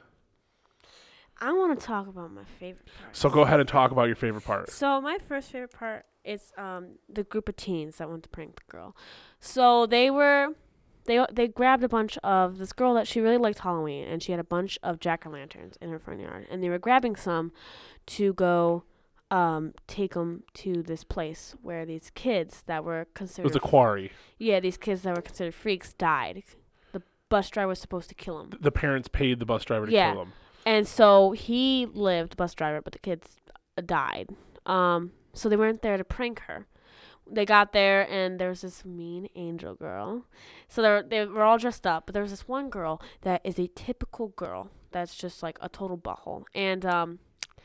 I want to talk about my favorite part. So go ahead and talk about your favorite part. So my first favorite part is um the group of teens that went to prank the girl. So they were, they they grabbed a bunch of this girl that she really liked Halloween, and she had a bunch of jack-o'-lanterns in her front yard, and they were grabbing some to go um take them to this place where these kids that were considered It was a quarry. yeah these kids that were considered freaks died. The bus driver was supposed to kill them. The parents paid the bus driver to Yeah. kill them. And so he lived, bus driver, but the kids uh, died. Um, so they weren't there to prank her. They got there, and there was this mean angel girl. So they were, they were all dressed up, but there was this one girl that is a typical girl that's just like a total butthole. And um,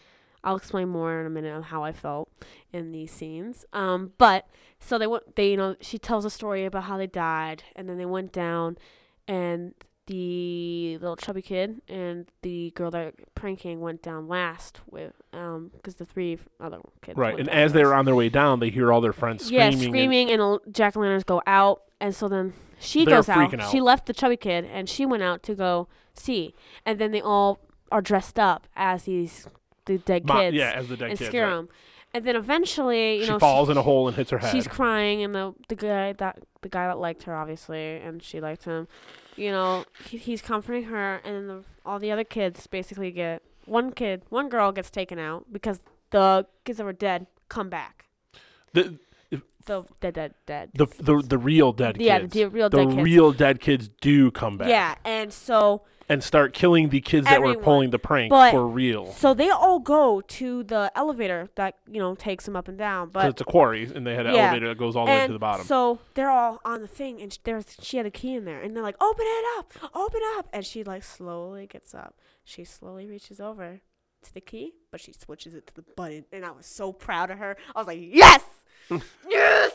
I'll explain more in a minute on how I felt in these scenes. Um, but so they went. They you know she tells a story about how they died, and then they went down, and the little chubby kid and the girl that pranking went down last with um because the three other kids right. went And down as first. they're on their way down, they hear all their friends yeah screaming. screaming, and, and jack o' lanterns go out, and so then she They're goes out. freaking out. She left the chubby kid, and she went out to go see, and then they all are dressed up as these the dead Mo- kids. yeah, as the dead and kids. scare right. them. And then eventually, you she know, falls she, in a hole and hits her head. she's crying, and the the guy that the guy that liked her, obviously, and she liked him, you know, he, he's comforting her, and then the, all the other kids basically get one kid, one girl gets taken out because the kids that were dead come back. The The dead, dead, dead. the the, the real dead Yeah, kids. the real the dead kids. real dead kids do come back. Yeah, and so And start killing the kids that were Everyone. pulling the prank But- for real. so they all go to the elevator that you know takes them up and down, Because but it's a quarry, and they had an Yeah. elevator that goes all the way to and the bottom. so they're all on the thing, and sh- there's she had a key in there, and they're like, "Open it up, open up!" And she like slowly gets up. She slowly reaches over to the key, but she switches it to the button, and I was so proud of her. I was like, "Yes, yes!"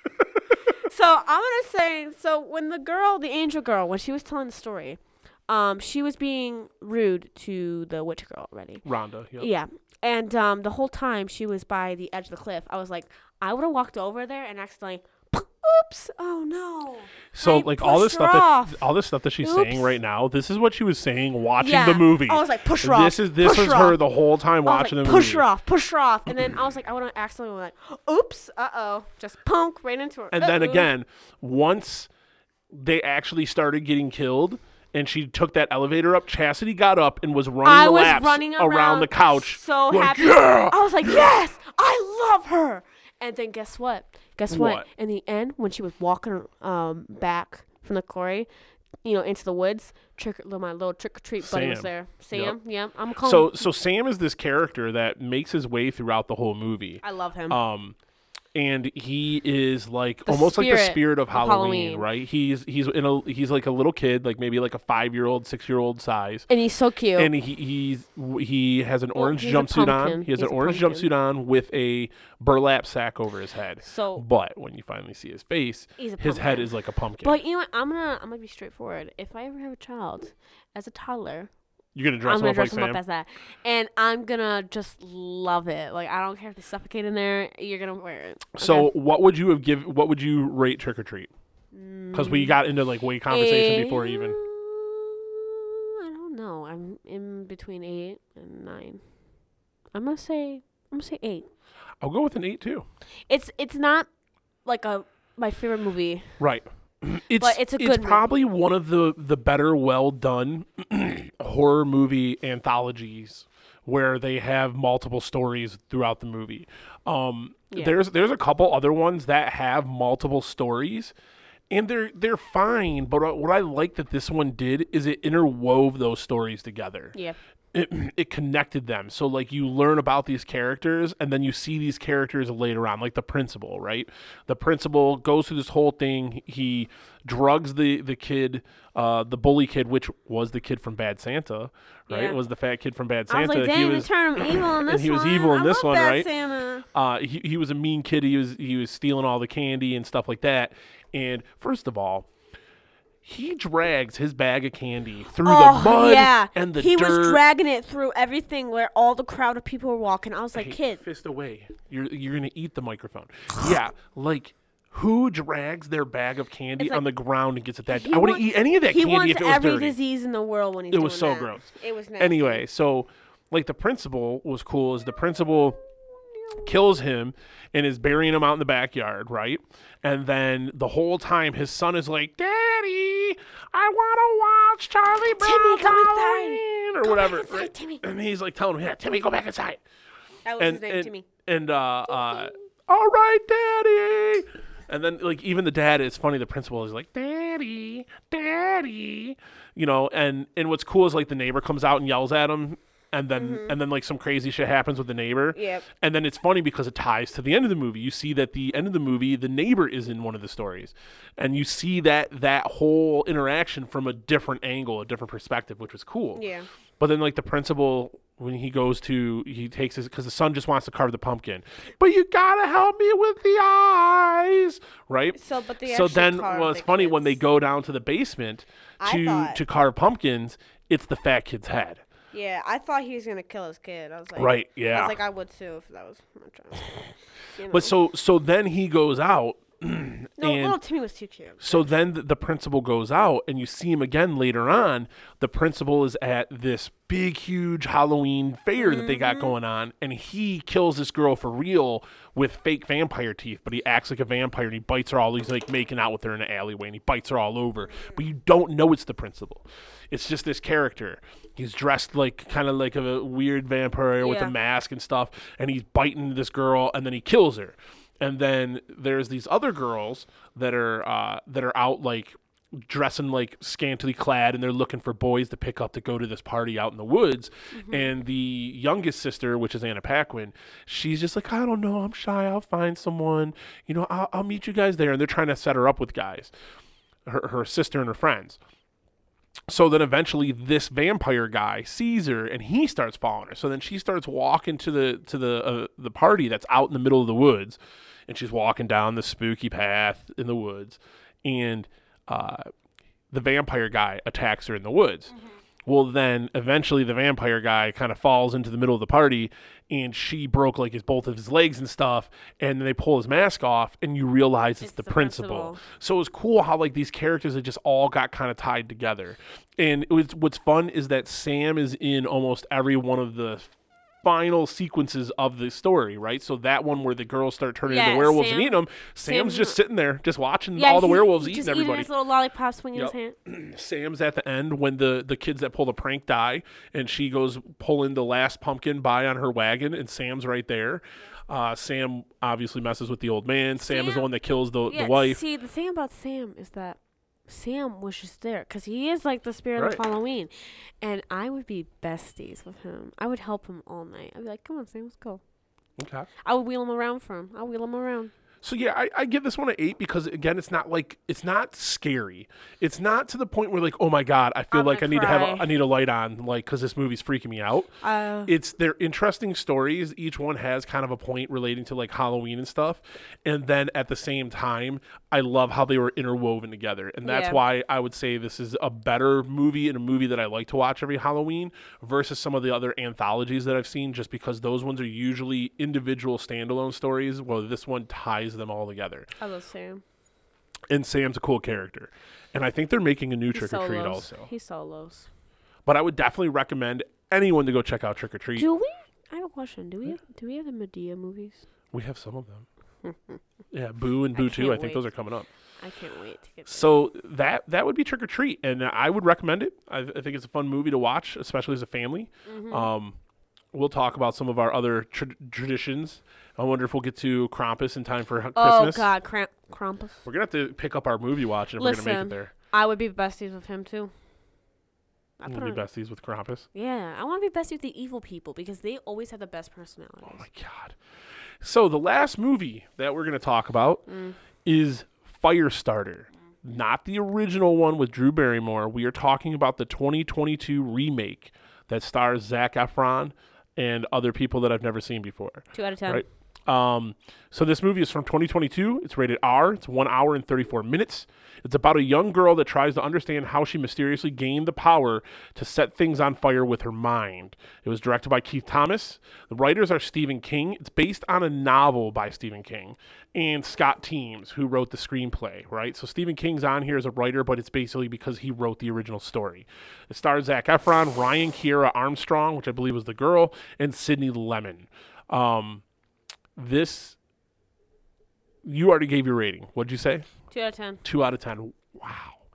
So I'm gonna say, so when the girl, the angel girl, when she was telling the story, um, she was being rude to the witch girl already. Rhonda, yep. Yeah. And um, the whole time she was by the edge of the cliff, I was like, I would have walked over there and accidentally, oops, oh no. So I like all this pushed her stuff that off. all this stuff that she's Oops. saying right now, this is what she was saying watching Yeah. the movie. I was like, push her off. This is this push was her her off. the whole time I was watching like, the push movie. her off, push her off. And then I was like, I would have accidentally like, oops, uh oh, just punk right into her. And then Uh-oh. again, once they actually started getting killed and she took that elevator up, Chastity got up and was running I the was laps running around, around the couch. so like, happy. Yeah! I was like, yes, I love her. And then guess what? Guess what? What? In the end, when she was walking um back from the quarry, you know, into the woods, trick my little trick or treat buddy was Sam. there. Sam, yeah, I'm calling. So so Sam is this character that makes his way throughout the whole movie. I love him. Um and he is like The almost like the spirit spirit of of Halloween, Halloween. right? He's he's in a he's like a little kid, like maybe like a five year old, six year old size. and he's so cute. And he he's he has an Well, orange he's a jumpsuit on. pumpkin. He has He's an a orange pumpkin. jumpsuit on with a burlap sack over his head. so But when you finally see his face, he's a his head pumpkin. is like a pumpkin. But you know what? I'm gonna I'm gonna be straightforward. If I ever have a child, as a toddler, You're gonna dress I'm him gonna up dress like him Sam. up as that, and I'm gonna just love it. Like I don't care if they suffocate in there. You're gonna wear it. So okay? what would you have give? What would you rate Trick or Treat? Because we Mm, got into like weight conversation eh, before even. I don't know. I'm in between eight and nine. I'm gonna say I'm gonna say eight. I'll go with an eight too. It's it's not like a my favorite movie. Right. It's But it's a good movie. probably one of the the better, well done horror movie anthologies where they have multiple stories throughout the movie. Um, Yeah. There's there's a couple other ones that have multiple stories, and they're they're fine. But what I like that this one did is it interwove those stories together. Yeah. It, it connected them. So like you learn about these characters and then you see these characters later on, like the principal, right? The principal goes through this whole thing. He drugs the, the kid, uh, the bully kid, which was the kid from Bad Santa, right? Yeah. It was the fat kid from Bad I was Santa. like, dang, he they was, turned him evil in this and he was one. evil in I this love one, Bad right? Santa. uh, he, he was a mean kid. He was, he was stealing all the candy and stuff like that. And first of all, he drags his bag of candy through Oh, the mud yeah. and the he dirt. was dragging it through everything where all the crowd of people were walking. I was like, Hey, kid. fist away. You're you're gonna eat the microphone. Yeah, like who drags their bag of candy It's like- on the ground and gets it that? He I wouldn't want- eat any of that He candy wants if it was every dirty. disease in the world when he's It doing was so that. gross. It was nasty. Anyway, so like the principal was cool. Is the principal kills him and is burying him out in the backyard, right? And then the whole time his son is like, "Daddy, I want to watch Charlie Brown Timmy, come inside. Halloween," or Go whatever. back inside, right? Timmy. And he's like telling him, "Yeah, Timmy, go back inside." That was and, his name, and, Timmy. And uh, uh, all right, Daddy. And then like even the dad is funny. The principal is like, "Daddy, Daddy," you know. And and what's cool is like the neighbor comes out and yells at him, and then Mm-hmm. and then like some crazy shit happens with the neighbor. Yep. And then it's funny because it ties to the end of the movie. You see that the end of the movie, the neighbor is in one of the stories, and you see that that whole interaction from a different angle, a different perspective, which was cool. Yeah. But then like the principal when he goes to, he takes his, because the son just wants to carve the pumpkin. But you gotta help me with the eyes, right? So, but they so actually then, carve well, it's the funny kids. when they go down to the basement I to thought- to carve pumpkins, it's the fat kid's head. Yeah, I thought he was gonna kill his kid. I was like, Right, I yeah. was like, I would too if that was my child. You know. But so so then he goes out. no, and little Timmy was too cute. so then the, the principal goes out, and you see him again later on. The principal is at this big, huge Halloween fair mm-hmm. that they got going on, and he kills this girl for real with fake vampire teeth, but he acts like a vampire, and he bites her all. He's like making out with her in an alleyway, and he bites her all over. But you don't know it's the principal. It's just this character. He's dressed like kind of like a weird vampire yeah. with a mask and stuff, and he's biting this girl, and then he kills her. And then there's these other girls that are uh, that are out like dressing like scantily clad, and they're looking for boys to pick up to go to this party out in the woods. Mm-hmm. And the youngest sister, which is Anna Paquin, she's just like, I don't know, I'm shy. I'll find someone. You know, I'll, I'll meet you guys there. And they're trying to set her up with guys, her her sister and her friends. So then eventually this vampire guy sees her and he starts following her. So then she starts walking to the to the uh, the party that's out in the middle of the woods, and she's walking down the spooky path in the woods, and uh, the vampire guy attacks her in the woods. Mm-hmm. Well, then eventually the vampire guy kind of falls into the middle of the party, and she broke like his both of his legs and stuff, and then they pull his mask off, and you realize it's, it's the, the principal. principal. So it was cool how like these characters that just all got kind of tied together. And it was, what's fun is that Sam is in almost every one of the final sequences of the story, right? So that one where the girls start turning yeah, into werewolves Sam, and eating them, Sam's Sam, just sitting there, just watching yeah, all the werewolves eating just everybody. Eating his little lollipop swinging yep. his hand. Sam's at the end when the, the kids that pull the prank die, and she goes pulling the last pumpkin by on her wagon, and Sam's right there. Uh, Sam obviously messes with the old man. Sam, Sam is the one that kills the, yeah, the wife. See, the thing about Sam is that Sam was just there because he is like the spirit right. of Halloween, and I would be besties with him. I would help him all night. I'd be like, "Come on, Sam, let's go." Okay. I would wheel him around for him. I'll wheel him around. So yeah, I, I give this one an eight because again, it's not like it's not scary. It's not to the point where like, oh my god, I feel I'm like I need cry. to have a, I need a light on, like because this movie's freaking me out. Uh, it's they're interesting stories. Each one has kind of a point relating to like Halloween and stuff, and then at the same time, I love how they were interwoven together, and that's yeah. why I would say this is a better movie and a movie that I like to watch every Halloween versus some of the other anthologies that I've seen. Just because those ones are usually individual standalone stories, well, this one ties them all together. I love Sam. And Sam's a cool character. And I think they're making a new he Trick or Treat also. He solos. But I would definitely recommend anyone to go check out Trick or Treat. Do we? I have a question. Do we have do we have the Medea movies? We have some of them. yeah, Boo and Boo two. I think wait. those are coming up. I can't wait to get So that that would be Trick or Treat, and I would recommend it. I, I think it's a fun movie to watch, especially as a family. Mm-hmm. Um, we'll talk about some of our other tra- traditions. I wonder if we'll get to Krampus in time for Christmas. Oh, God, Kramp- Krampus. We're going to have to pick up our movie watch, and Listen, we're going to make it there. I would be besties with him, too. I want to be besties with Krampus? Yeah, I want to be besties with the evil people, because they always have the best personalities. Oh, my God. So the last movie that we're going to talk about mm. is Firestarter. Mm. Not the original one with Drew Barrymore. We are talking about the twenty twenty-two remake that stars Zac Efron and other people that I've never seen before. Two out of ten. Right? Um, so this movie is from twenty twenty-two. It's rated R. It's one hour and thirty-four minutes. It's about a young girl that tries to understand how she mysteriously gained the power to set things on fire with her mind. It was directed by Keith Thomas. The writers are Stephen King. It's based on a novel by Stephen King and Scott Teems, who wrote the screenplay, right? So Stephen King's on here as a writer, but it's basically because he wrote the original story. It stars Zac Efron, Ryan Kiera Armstrong, which I believe was the girl, and Sydney Lemon. Um... This, you already gave your rating. What'd you say? Two out of ten. Two out of ten. Wow.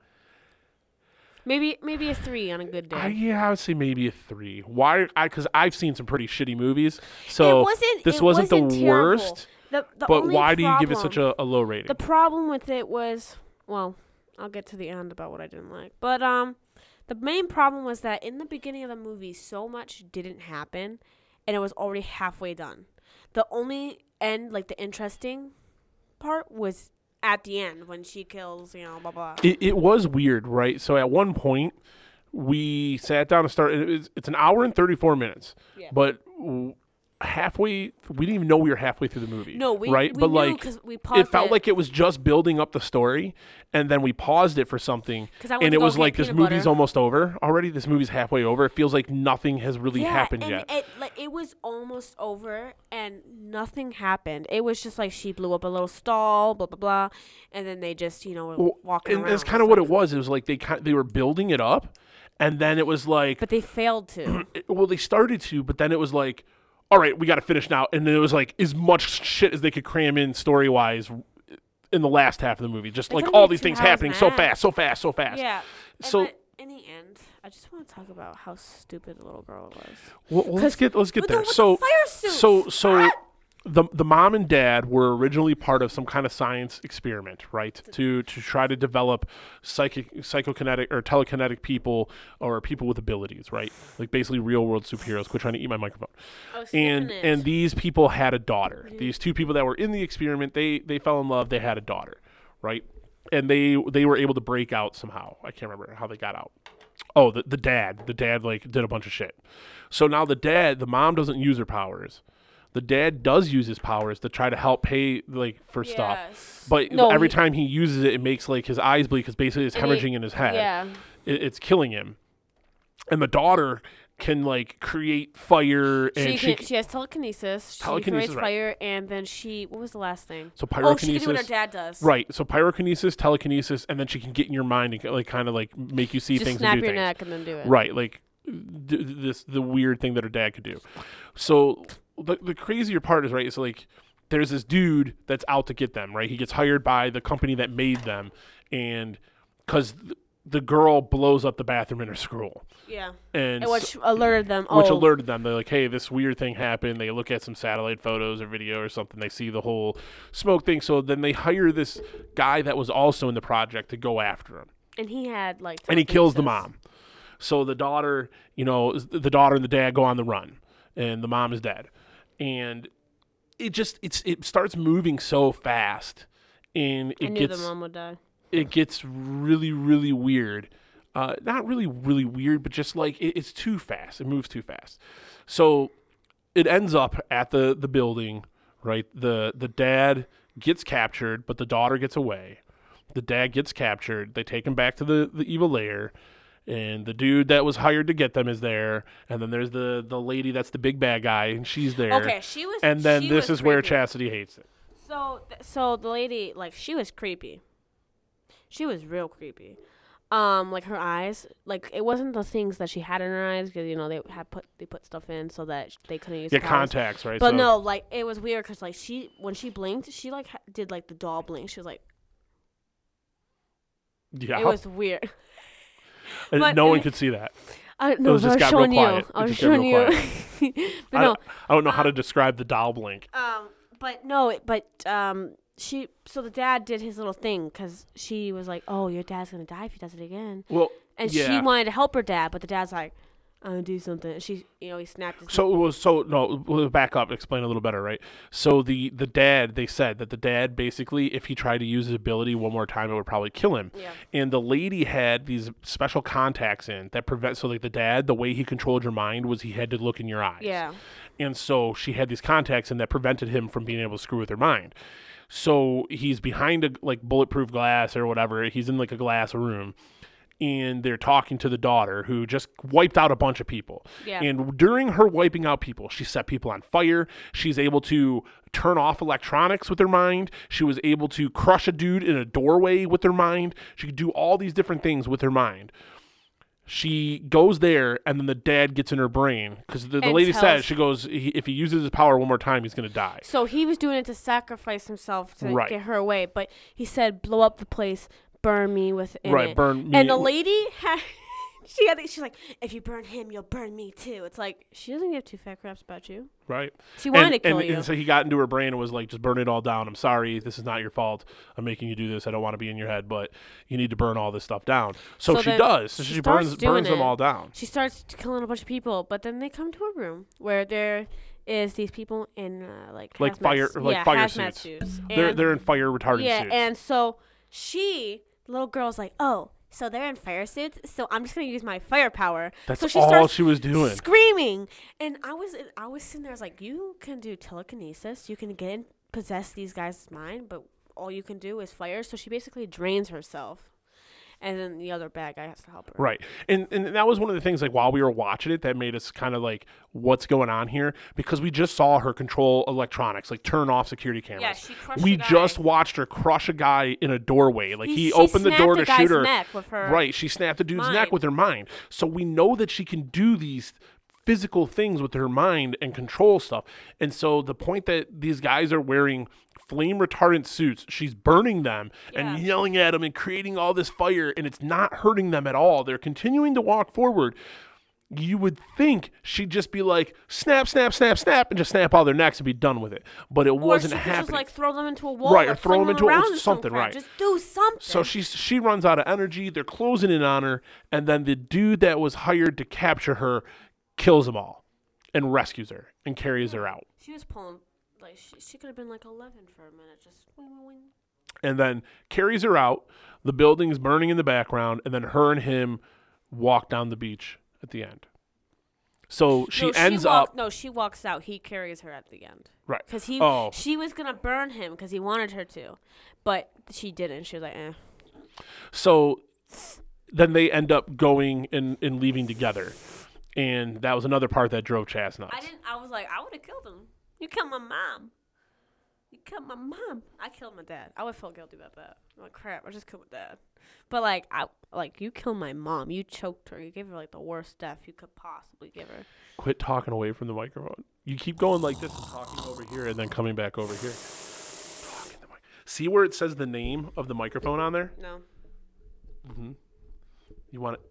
Maybe maybe a three on a good day. I, yeah, I would say maybe a three. Why? I because I've seen some pretty shitty movies, so it wasn't, this it wasn't, wasn't the terrible. worst. The, the but only why do you problem, give it such a, a low rating? The problem with it was, well, I'll get to the end about what I didn't like, but um, the main problem was that in the beginning of the movie, so much didn't happen, and it was already halfway done. The only end, like the interesting part, was at the end when she kills, you know, blah, blah. It, it was weird, right? So at one point, we sat down and started. It's, it's an hour and thirty-four minutes, Yeah. but w- halfway, we didn't even know we were halfway through the movie. No, we right, we but knew like 'cause we paused it felt it. like it was just building up the story, and then we paused it for something, 'Cause I went and to it go was get like this peanut movie's butter. almost over already. This movie's halfway over. It feels like nothing has really yeah, happened and yet. It, like, it was almost over, and nothing happened. It was just like she blew up a little stall, blah, blah, blah, and then they just, you know, were Well, walking and around. that's kind of what like, it was. It was like they kind they were building it up, and then it was like, But they failed to. it- well, they started to, but then it was like, all right, we got to finish now, and then it was like as much shit as they could cram in story wise in the last half of the movie. Just It's like only all like these two things hours happening so max. fast, so fast, so fast. Yeah. And So- but in the end, I just want to talk about how stupid the little girl was. Well, well, let's get let's get With the- there. with the So, fire suits. so, so. Ah! The, the mom and dad were originally part of some kind of science experiment, right? To to try to develop psychic, psychokinetic or telekinetic people or people with abilities, right? Like basically real world superheroes. Quit trying to eat my microphone. I was And sniffing it. and these people had a daughter. Mm-hmm. These two people that were in the experiment, they they fell in love. They had a daughter, right? And they they were able to break out somehow. I can't remember how they got out. Oh, the the dad, the dad like did a bunch of shit. So now the dad, the mom doesn't use her powers. The dad does use his powers to try to help pay like for stuff. Yes. But No, every he- time he uses it, it makes like his eyes bleed because basically it's And it- hemorrhaging in his head. Yeah. It, it's killing him. And the daughter can like create fire and She, she, can, she has telekinesis. She Telekinesis, creates right. fire, and then she. What was the last thing? so Oh, she pyrokinesis. can do what her dad does. Right. So pyrokinesis, telekinesis, and then she can get in your mind and like kind of like make you see Just things snap and do your things. neck and then do it. Right. Like d- this the weird thing that her dad could do. So the the crazier part is right. So like there's this dude that's out to get them. Right. He gets hired by the company that made them, and because th- the girl blows up the bathroom in her school, Yeah. and And so- which alerted them. Oh, which alerted them. They're like, hey, this weird thing happened. They look at some satellite photos or video or something. They see the whole smoke thing. So then they hire this guy that was also in the project to go after him. and he had like. And he kills the telekinesis. mom. So the daughter, you know, is- the daughter and the dad go on the run, and the mom is dead. And it just it's it starts moving so fast, and I it knew gets the mom would die. it gets really, really weird. Uh, not really, really weird, but just like it, it's too fast. It moves too fast. So it ends up at the, the building, right? The the dad gets captured, but the daughter gets away. The dad gets captured. They take him back to the, the evil lair. And the dude that was hired to get them is there. And then there's the, the lady that's the big bad guy, and she's there. Okay, she was. And then she this was is where creepy. Chastity hates it. So, th- so the lady, like, she was creepy. She was real creepy. Um, like her eyes, like it wasn't the things that she had in her eyes because you know they had put they put stuff in so that sh- they couldn't use Yeah, powers. contacts, right? But So- no, like it was weird because like she when she blinked, she like ha- did like the doll blink. She was like, Yeah. it was weird. And but- no one and- could see that. I no, was but I just was got real showing you. quiet. I It was just got real showing you. but I, no, I don't know how to describe the doll blink. Um, but no, it- but um, she. So the dad did his little thing because she was like, "Oh, your dad's gonna die if he does it again," Well, and yeah. she wanted to help her dad, but the dad's like, "I'm gonna do something." And she, you know, he snapped his. So it was so no. We'll back up, explain a little better, right? So the the dad, they said that the dad basically, if he tried to use his ability one more time, it would probably kill him. Yeah. And the lady had these special contacts in that prevent. So like the dad, the way he controlled your mind was he had to look in your eyes. Yeah. And so she had these contacts in that prevented him from being able to screw with her mind. So he's behind a like bulletproof glass or whatever. He's in like a glass room. And they're talking to the daughter who just wiped out a bunch of people. Yeah. And during her wiping out people, she set people on fire. She's able to turn off electronics with her mind. She was able to crush a dude in a doorway with her mind. She could do all these different things with her mind. She goes there, and then the dad gets in her brain. Because the, the And lady tells- says, she goes, he, if he uses his power one more time, he's going to die. So he was doing it to sacrifice himself to Right. get her away, but he said, "Blow up the place, burn me within Right, it." burn me. And the lady had. She had. She's like, "If you burn him, you'll burn me too." It's like she doesn't give two fat craps about you. Right. She wanted and, to kill and, you. and so he got into her brain and was like, just burn it all down. I'm sorry. This is not your fault. I'm making you do this. I don't want to be in your head, but you need to burn all this stuff down. So, So she then does. So she she, starts burns doing burns them it. all down. She starts killing a bunch of people, but then they come to a room where there is these people in uh, like Like hazmat fire- s- like yeah, fire hazmat suits. suits. They're And- they're in fire retardant yeah, suits. and so she, the little girl's like, "Oh, so they're in fire suits, so I'm just gonna use my firepower. That's so she all she was doing. Screaming, and I was I was sitting there, I was like, you can do telekinesis, you can get in, possess these guys' mind, but all you can do is fire. So she basically drains herself. And then the other bad guy has to help her. Right. And and that was one of the things, like, while we were watching it, that made us kind of like, what's going on here? Because we just saw her control electronics, like turn off security cameras. Yeah, she crushed we a guy. just watched her crush a guy in a doorway. Like, he, he opened the door the to shoot her. Neck with her right. She snapped the dude's mind. neck with her mind. So we know that she can do these physical things with her mind and control stuff. And so the point that these guys are wearing flame retardant suits, she's burning them Yeah. and yelling at them and creating all this fire, and it's not hurting them at all. They're continuing to walk forward. You would think she'd just be like, snap, snap, snap, snap, and just snap all their necks and be done with it. But it or wasn't she could happening. just like throw them into a wall, Right, or or throw fling them into a- around or something, crap. right. Just do something. So she's she runs out of energy. They're closing in on her, and then the dude that was hired to capture her kills them all and rescues her and carries her out. She was pulling, like, she, she could have been like eleven for a minute. Just wing, wing, wing. And then carries her out. The building's burning in the background, and then her and him walk down the beach at the end. So she no, ends she walk, up... No, she walks out. He carries her at the end. Right. Because he, Oh. she was going to burn him because he wanted her to. But she didn't. She was like, eh. So then they end up going and, and leaving together. And that was another part that drove Chas nuts. I didn't. I was like, I would have killed him. You killed my mom. You killed my mom. I killed my dad. I would feel guilty about that. I'm like, crap, I just killed my dad. But like, I like you killed my mom. You choked her. You gave her like the worst death you could possibly give her. Quit talking away from the microphone. You keep going like this and talking over here and then coming back over here. Talking the mic- See where it says the name of the microphone on there? No. Mm-hmm. You want it?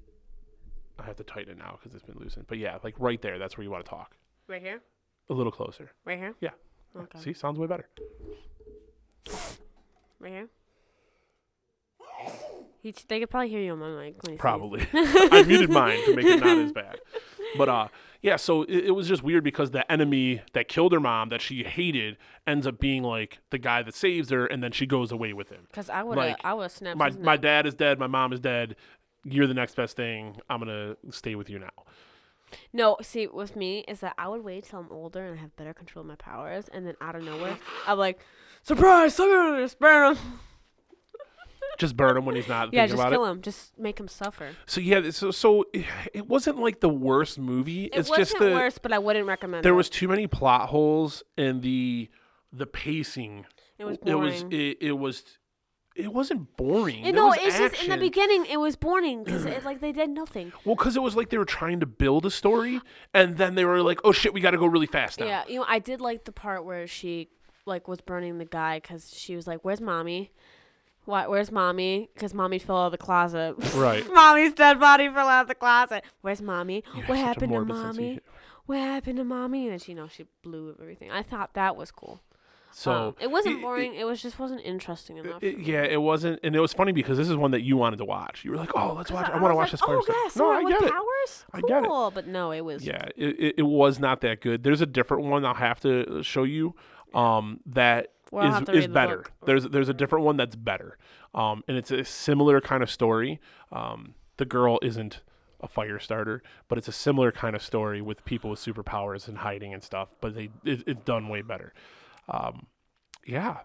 I have to tighten it now because it's been loosened. But yeah, like right there. That's where you want to talk. Right here. A little closer. Right here. Yeah. Okay. See, sounds way better. Right here. He, they could probably hear you on my mic. When he Probably. I muted mine to make it not as bad. But uh, yeah. So it, it was just weird because the enemy that killed her mom, that she hated, ends up being like the guy that saves her, and then she goes away with him. Because I would have, Like, I would have snapped. My his my neck. dad is dead. My mom is dead. You're the next best thing. I'm gonna stay with you now. No, see, with me is that I would wait till I'm older and have better control of my powers, and then out of nowhere, I'm like, surprise! I'm gonna just burn him. Just burn him when he's not Yeah, thinking just about kill it. him. Just make him suffer. So yeah, so so it wasn't like the worst movie. It it's wasn't just the worse, but I wouldn't recommend there it. was too many plot holes and the the pacing. It was It was boring. it, it was it wasn't boring. You There know, was it's just in the action. beginning it was boring because it like they did nothing. Well, because it was like they were trying to build a story, and then they were like, "Oh shit, we got to go really fast now." Yeah, you know, I did like the part where she like was burning the guy because she was like, "Where's mommy? Why? Where's mommy? Because mommy fell out of the closet. Right. Mommy's dead body fell out of the closet. Where's mommy? You have What such a happened to morbid sense of mommy? humor. What happened to mommy?" And then she, you know, she blew up everything. I thought that was cool. So Um, it wasn't it- boring. It, was just wasn't interesting enough. It- for me. yeah, it wasn't, and it was funny because this is one that you wanted to watch. You were like, "Oh, let's 'Cause watch. I, I want to was watch like, this oh, first." yeah, no, someone I with get it. powers? I get it. Cool, but no, it was. Yeah, it, it, it was not that good. There's a different one I'll have to show you. Um, that Well, I'll is have to is read the better. book. There's there's a different one that's better. Um, and it's a similar kind of story. Um, the girl isn't a fire starter, but it's a similar kind of story with people with superpowers and hiding and stuff. But they it, it's done way better. Um, yeah.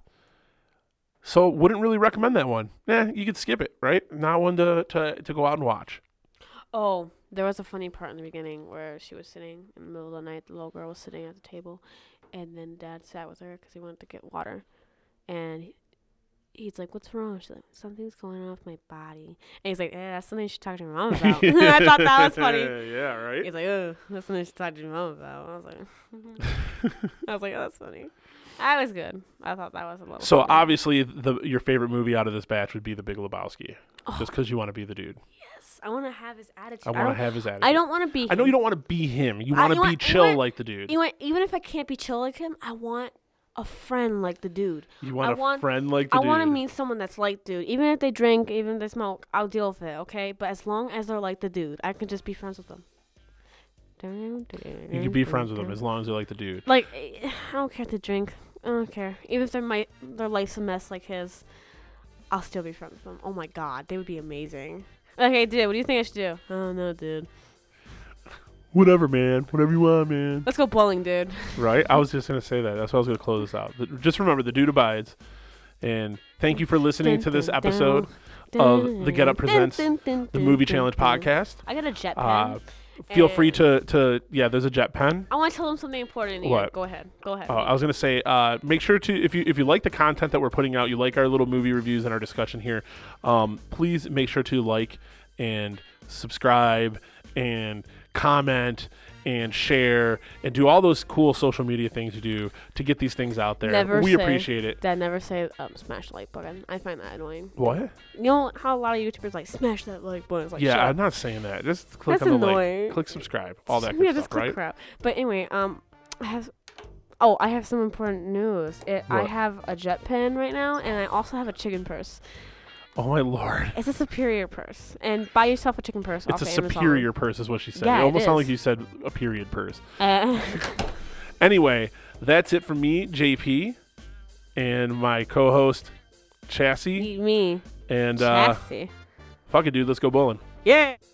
So wouldn't really recommend that one. Eh, you could skip it, right? Not one to, to, to go out and watch. Oh, there was a funny part in the beginning where she was sitting in the middle of the night. The little girl was sitting at the table, and then Dad sat with her because he wanted to get water. And he, he's like, "What's wrong?" She's like, "Something's going on with my body." And he's like, "Eh, that's something you should talk to your mom about." I thought that was funny. Yeah, right? He's like, "Oh, that's something you should talk to your mom about." I was like, I was like, oh, "That's funny." That was good. I thought that was a little. So funny. obviously, the your favorite movie out of this batch would be The Big Lebowski, Oh. just because you want to be the dude. Yes, I want to have his attitude. I I want to don't, have his attitude. I don't want to be. I know him. you don't want to be him. You I- want you to be want- you chill want- like the dude. You know what? Even if I can't be chill like him, I want a friend like the dude. You want I a want- friend like the I dude. want to meet someone that's like dude. Even if they drink, even if they smoke, I'll deal with it, okay? But as long as they're like the dude, I can just be friends with them. You can be friends with them as long as they're like the dude. Like, eh, I don't care if they drink. I don't care. Even if their my their life's a mess like his. I'll still be friends with them. Oh my god, they would be amazing. Okay, dude, what do you think I should do? Oh no, dude. Whatever, man. Whatever you want, man. Let's go bowling, dude. Right? I was just going to say that. That's why I was going to close this out. The, just remember, the dude abides. And thank you for listening dun, to this dun, episode dun, of the Get Up Presents, dun, dun, dun, the Movie dun, Challenge dun. podcast. I got a jet pen. Uh, feel free to, to, yeah, there's a jet pen. I want to tell them something important. What? Here. Go ahead. Go ahead. Uh, I was going to say, uh, make sure to, if you if you like the content that we're putting out, you like our little movie reviews and our discussion here, um, please make sure to like and subscribe and comment and share and do all those cool social media things you do to get these things out there. Never we say, appreciate it. Dad, never say um, smash the like button. I find that annoying. What? You know how a lot of YouTubers like smash that like button. It's like, yeah, shut I'm up. not saying that. Just click That's on the annoying. like, click subscribe, all that good yeah, stuff, just click right? crap. But anyway, um, I have. Oh, I have some important news. It, I have a jet pen right now, and I also have a chicken purse. Oh my lord! It's a superior purse, and buy yourself a chicken purse. It's off a Amazon. superior purse, is what she said. Yeah, it almost it sounded is. like you said a period purse. Uh. Anyway, that's it from me, J P, and my co-host, Chassis. Me. And uh, Chassis. fuck it, dude. Let's go bowling. Yeah.